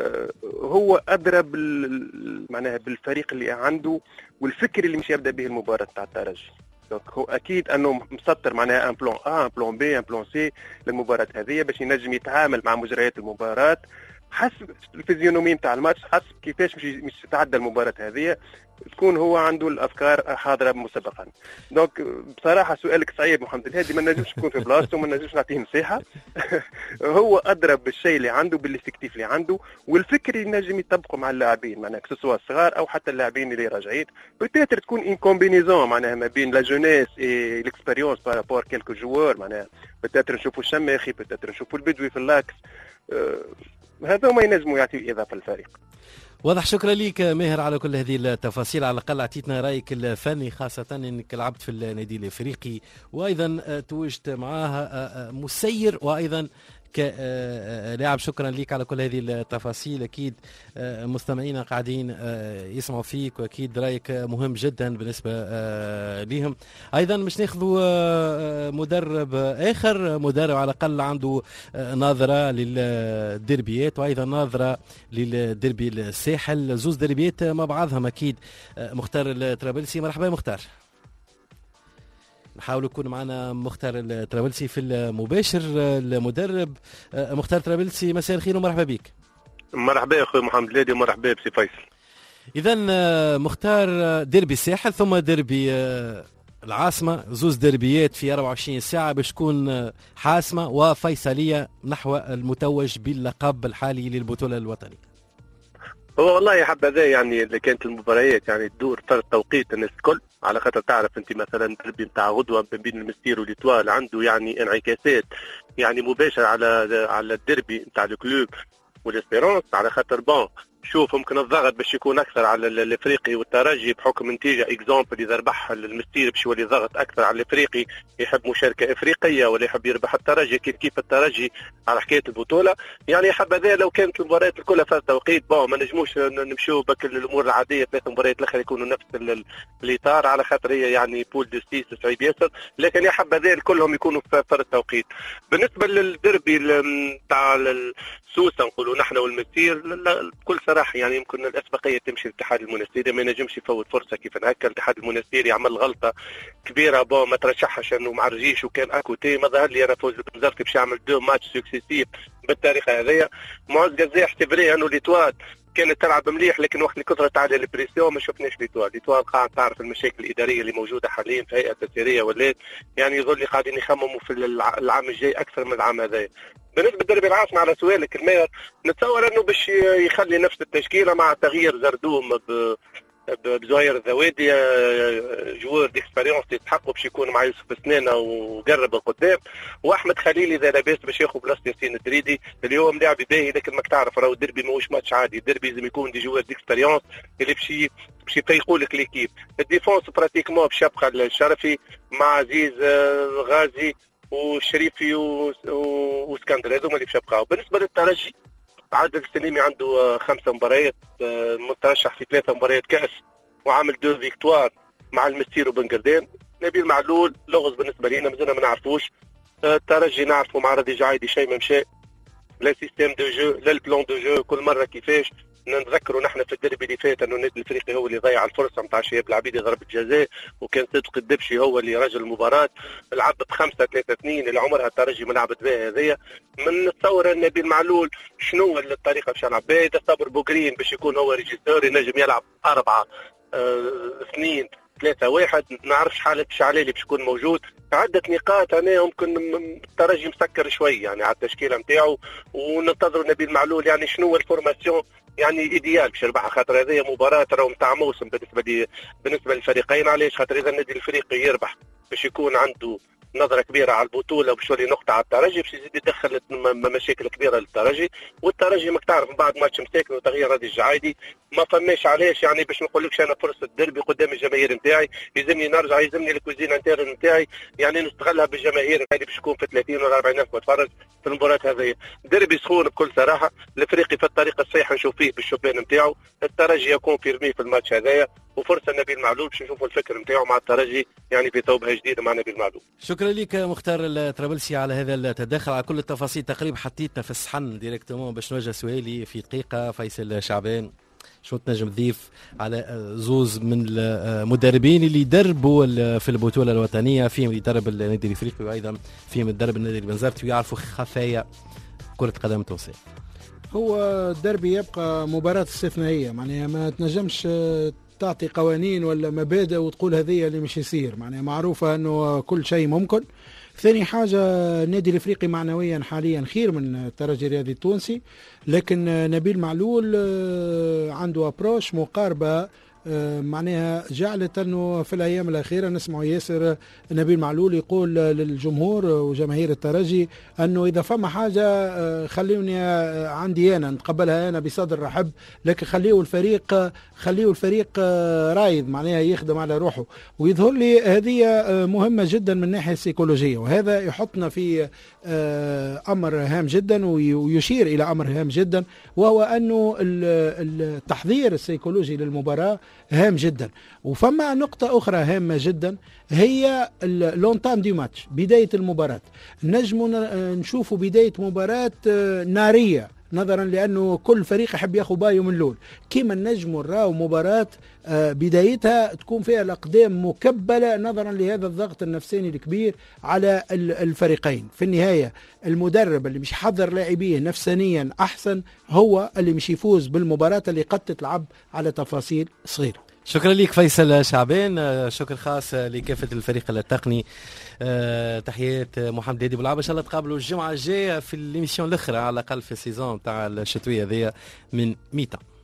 هو ادرى معناها بالفريق اللي عنده والفكر اللي مش يبدا به المباراه تاع الترجي. دونك هو اكيد انه مسطر معناها ان بلان ا ان بلان بي ان بلان سي للمباراه هذه باش ينجم يتعامل مع مجريات المباراه حسب الفيزيونومي نتاع الماتش، حسب كيفاش مش مش تتعدى المباراه هذه، تكون هو عنده الافكار حاضره مسبقا. دونك بصراحه سؤالك صعيب محمد الهادي، ما نجمش نكون في بلاصته، ما نجمش نعطيه نصيحه. هو ادرى بالشيء اللي عنده، بالافكتيف اللي عنده والفكر اللي نجم يطبقه مع اللاعبين، معناها كسوا الصغار او حتى اللاعبين اللي راجعين. بوتيتر تكون ان كومبينيزون معناها ما بين لا جونيس اي ليكسبيريونس بارابور كيلكو جوار، معناها بوتيتر نشوفوا الشماخي، بوتيتر نشوفوا البدوي في اللاكس، أه هذا ما ينجموا يعطيوا اضافه للفريق. واضح. شكرا لك ماهر على كل هذه التفاصيل، على الأقل أعطيتنا رأيك الفني، خاصة أنك لعبت في النادي الإفريقي وأيضا توجت معاه مسير وأيضا كلاعب. شكرا لك على كل هذه التفاصيل. أكيد مستمعينا قاعدين يسمعوا فيك وأكيد رأيك مهم جدا بالنسبة لهم. أيضا مش ناخذوا مدرب آخر، مدرب على الأقل عنده نظرة للدربيات وأيضا نظرة للدربي الساحل، زوز دربيات مع بعضهم أكيد. مختار الطرابلسي، مرحبا مختار. نحاول يكون معنا مختار الطرابلسي في المباشر. المدرب مختار الطرابلسي، مساء الخير ومرحبا بك. مرحبا اخوي محمد الهادي ومرحبا بسي فيصل. اذا مختار، دربي الساحل ثم دربي العاصمه، زوز دربيات في أربعة وعشرين ساعه باش تكون حاسمه وفيصليه نحو المتوج باللقب الحالي للبطوله الوطنيه. هو والله يا حبذا يعني اللي كانت المباريات يعني تدور فرق توقيت الناس الكل، على خاطر تعرف انت مثلا الدربي نتاع غدوه بين المستير والإتوال عنده يعني انعكاسات يعني مباشره على على الدربي نتاع الكلوب والاسبيرونس، على خاطر بون شوف ممكن الضغط باش يكون اكثر على الافريقي والترجي بحكم نتيجه اكزامبل اذا ربح المستير باش يولي ضغط اكثر على الافريقي يحب مشاركه افريقيه ولا يحب يربح الترجي، كيف كيف الترجي على حكايه البطوله. يعني حبذا لو كانت المباريات الكلها في التوقيت بون ما نجموش نمشيو بك الامور العاديه، ثلاث مباريات الاخرى يكونوا نفس الاطار على خاطر هي يعني بول دو ستيس صعيب ياسر، لكن يا حبذا كلهم يكونوا في التوقيت. بالنسبه للدربي نتاع سوسه نقولوا نحن والمستير بكل صراحه يعني يمكن الاسبقيه تمشي للاتحاد المنستيري، ما ينجمش يفوت فرصه كيف هكا. الاتحاد المنستيري عمل غلطه كبيره بون ما ترشحش انه ما عرجيش وكان اكوتي، ما ظهر لي انا فوز بنزرتي باش يعمل دو ماتش سكسيسيف بالطريقه هذيا. معز قزاح احتفاليه انه ليتواد كانت تلعب مليح، لكن وقت اللي كثرت على البريسيون ما شفناش ليتواد. ليتواد قاعد تعرف المشاكل الاداريه اللي موجوده حاليا في هيئه التسييريه ولات يعني يظل قاعدين يخمموا في العام الجاي اكثر من العام هذا. بالنسبه لدربي العاصمه على سؤالك الماهر، نتصور انه باش يخلي نفس التشكيله مع تغيير زردوم ب بزهير الذوادي، جوار ديكسبيريونس يتحقوا باش يكون مع يوسف سنانه وقرب القدام، واحمد خليل اذا لاباس باش ياخذ بلاصه ياسين الدريدي. اليوم لاعب باهي لكن ماك تعرف راهو الدربي ماهوش ماتش عادي، الدربي لازم يكون دي جوار ديكسبيريونس اللي باش باش يفيقوا لك ليكيب. الديفونس براتيكمون باش يبقى الشرفي مع عزيز غازي وشريفي واسكندر، هذوما اللي باش يبقاو. بالنسبه للترجي عادل السليمي عنده خمسة مباريات، مترشح في ثلاثة مباريات كأس وعامل دو فيكتوار مع المستير وبنقردان. نبيل معلول لغز بالنسبة لنا مازلنا ما نعرفوش. الترجي نعرفه مع رضي جعيدي شيء ما مشى، لا سيستيم دو جو لا البلان دو جو كل مرة كيفاش. نتذكروا نحن في الدربي اللي فات انه النادي الافريقي هو اللي ضيع الفرصه نتاع شهاب العبيدي ضربه جزاء، وكان صدق الدبشي هو اللي رجل المباراه، لعب بخمسه ثلاثه اثنين اللي عمرها الترجي ما لعبت بها هذيا. من نتصور ان نبيل معلول شنو الطريقه باش يلعب بها، اذا صبر بوغرين باش يكون هو ريجيستور ينجم يلعب أربعة اه اثنين ثلاثة واحد، ما نعرفش حالة شعلالي باش يكون موجود. عدة نقاط أنا يمكن الترجي مسكر شوي يعني على التشكيلة نتاعو، وننتظروا نبيل معلول يعني شنو الفورماسيون يعني ايديال باش يربحها، خاطر هذه مباراة راهو نتاع موسم بالنسبة لي بالنسبة للفريقين. علاش؟ خاطر إذا النادي الافريقي يربح باش يكون عنده نظره كبيره على البطوله وباش يولي نقطه على الترجي باش يزيد يدخل مشاكل كبيره للترجي. والترجي ماك تعرف من بعد ماتش مساكن وتغيير رادي الجعايدي ما فماش علاش يعني باش نقول لكش انا فرصه ديربي قدام الجماهير نتاعي يلزمني نرجع يلزمني الكوزينه انترن نتاعي يعني نستغلها بالجماهير اللي باش تكون في ثلاثين ولا أربعين ألف متفرج في المباراه هذه. ديربي سخون بكل صراحه، الافريقي في الطريقه الصحيحه نشوف فيه بالشبان نتاعو، الترجي يكون في رمي في الماتش هذايا وفرصه نبيل معلول باش نشوفوا الفكر نتاعو مع الترجي يعني في توبه جديده مع نبيل معلول. شكرا لك مختار الطرابلسي على هذا التدخل، على كل التفاصيل تقريبا حطيتنا في الصحن ديريكتومون باش نوجه سؤالي في دقيقه. فيصل شعبان، شو تنجم تضيف على زوز من المدربين اللي يدربوا في البطوله الوطنيه، فيهم اللي يدرب النادي الافريقي وايضا فيهم يدرب النادي البنزرتي ويعرفوا خفايا كره قدم تونسيه؟ هو الدربي يبقى مباراه استثنائيه، معناها ما تنجمش تعطي قوانين ولا مبادئ وتقول هذه اللي مش يصير، معناها معروفه انه كل شيء ممكن. ثاني حاجة النادي الافريقي معنويا حاليا خير من الترجي الرياضي التونسي، لكن نبيل معلول عنده ابروش مقاربة معناها جعلت انه في الايام الاخيره نسمع ياسر نبيل معلول يقول للجمهور وجماهير الترجي انه اذا فما حاجه خلوني عندي انا نتقبلها انا بصدر رحب، لكن خليه الفريق خليه الفريق رايد معناها يخدم على روحه. ويظهر لي هذه مهمه جدا من الناحيه السيكولوجيه، وهذا يحطنا في امر هام جدا ويشير الى امر هام جدا، وهو انه التحضير السيكولوجي للمباراه هام جدا. وفما نقطة أخرى هامة جدا هي اللونتام دي ماتش، بداية المباراة. نجم نشوفوا بداية مباراة نارية نظرا لأنه كل فريق يحب ياخذ بايه من لول، كيما النجم نراو مباراة بدايتها تكون فيها الأقدام مكبلة نظرا لهذا الضغط النفساني الكبير على الفريقين. في النهاية المدرب اللي مش يحضر لاعبيه نفسانيا أحسن هو اللي مش يفوز بالمباراة اللي قد تتلعب على تفاصيل صغيرة. شكرا لك فيصل شعبان، شكر خاص لكافة الفريق التقني. أه تحيات محمد هادي بلعب. ان شاء الله تقابلوا الجمعه الجايه في الاميسيون الاخرى على الاقل في السيزون تاع الشتويه هذيا من ميتا.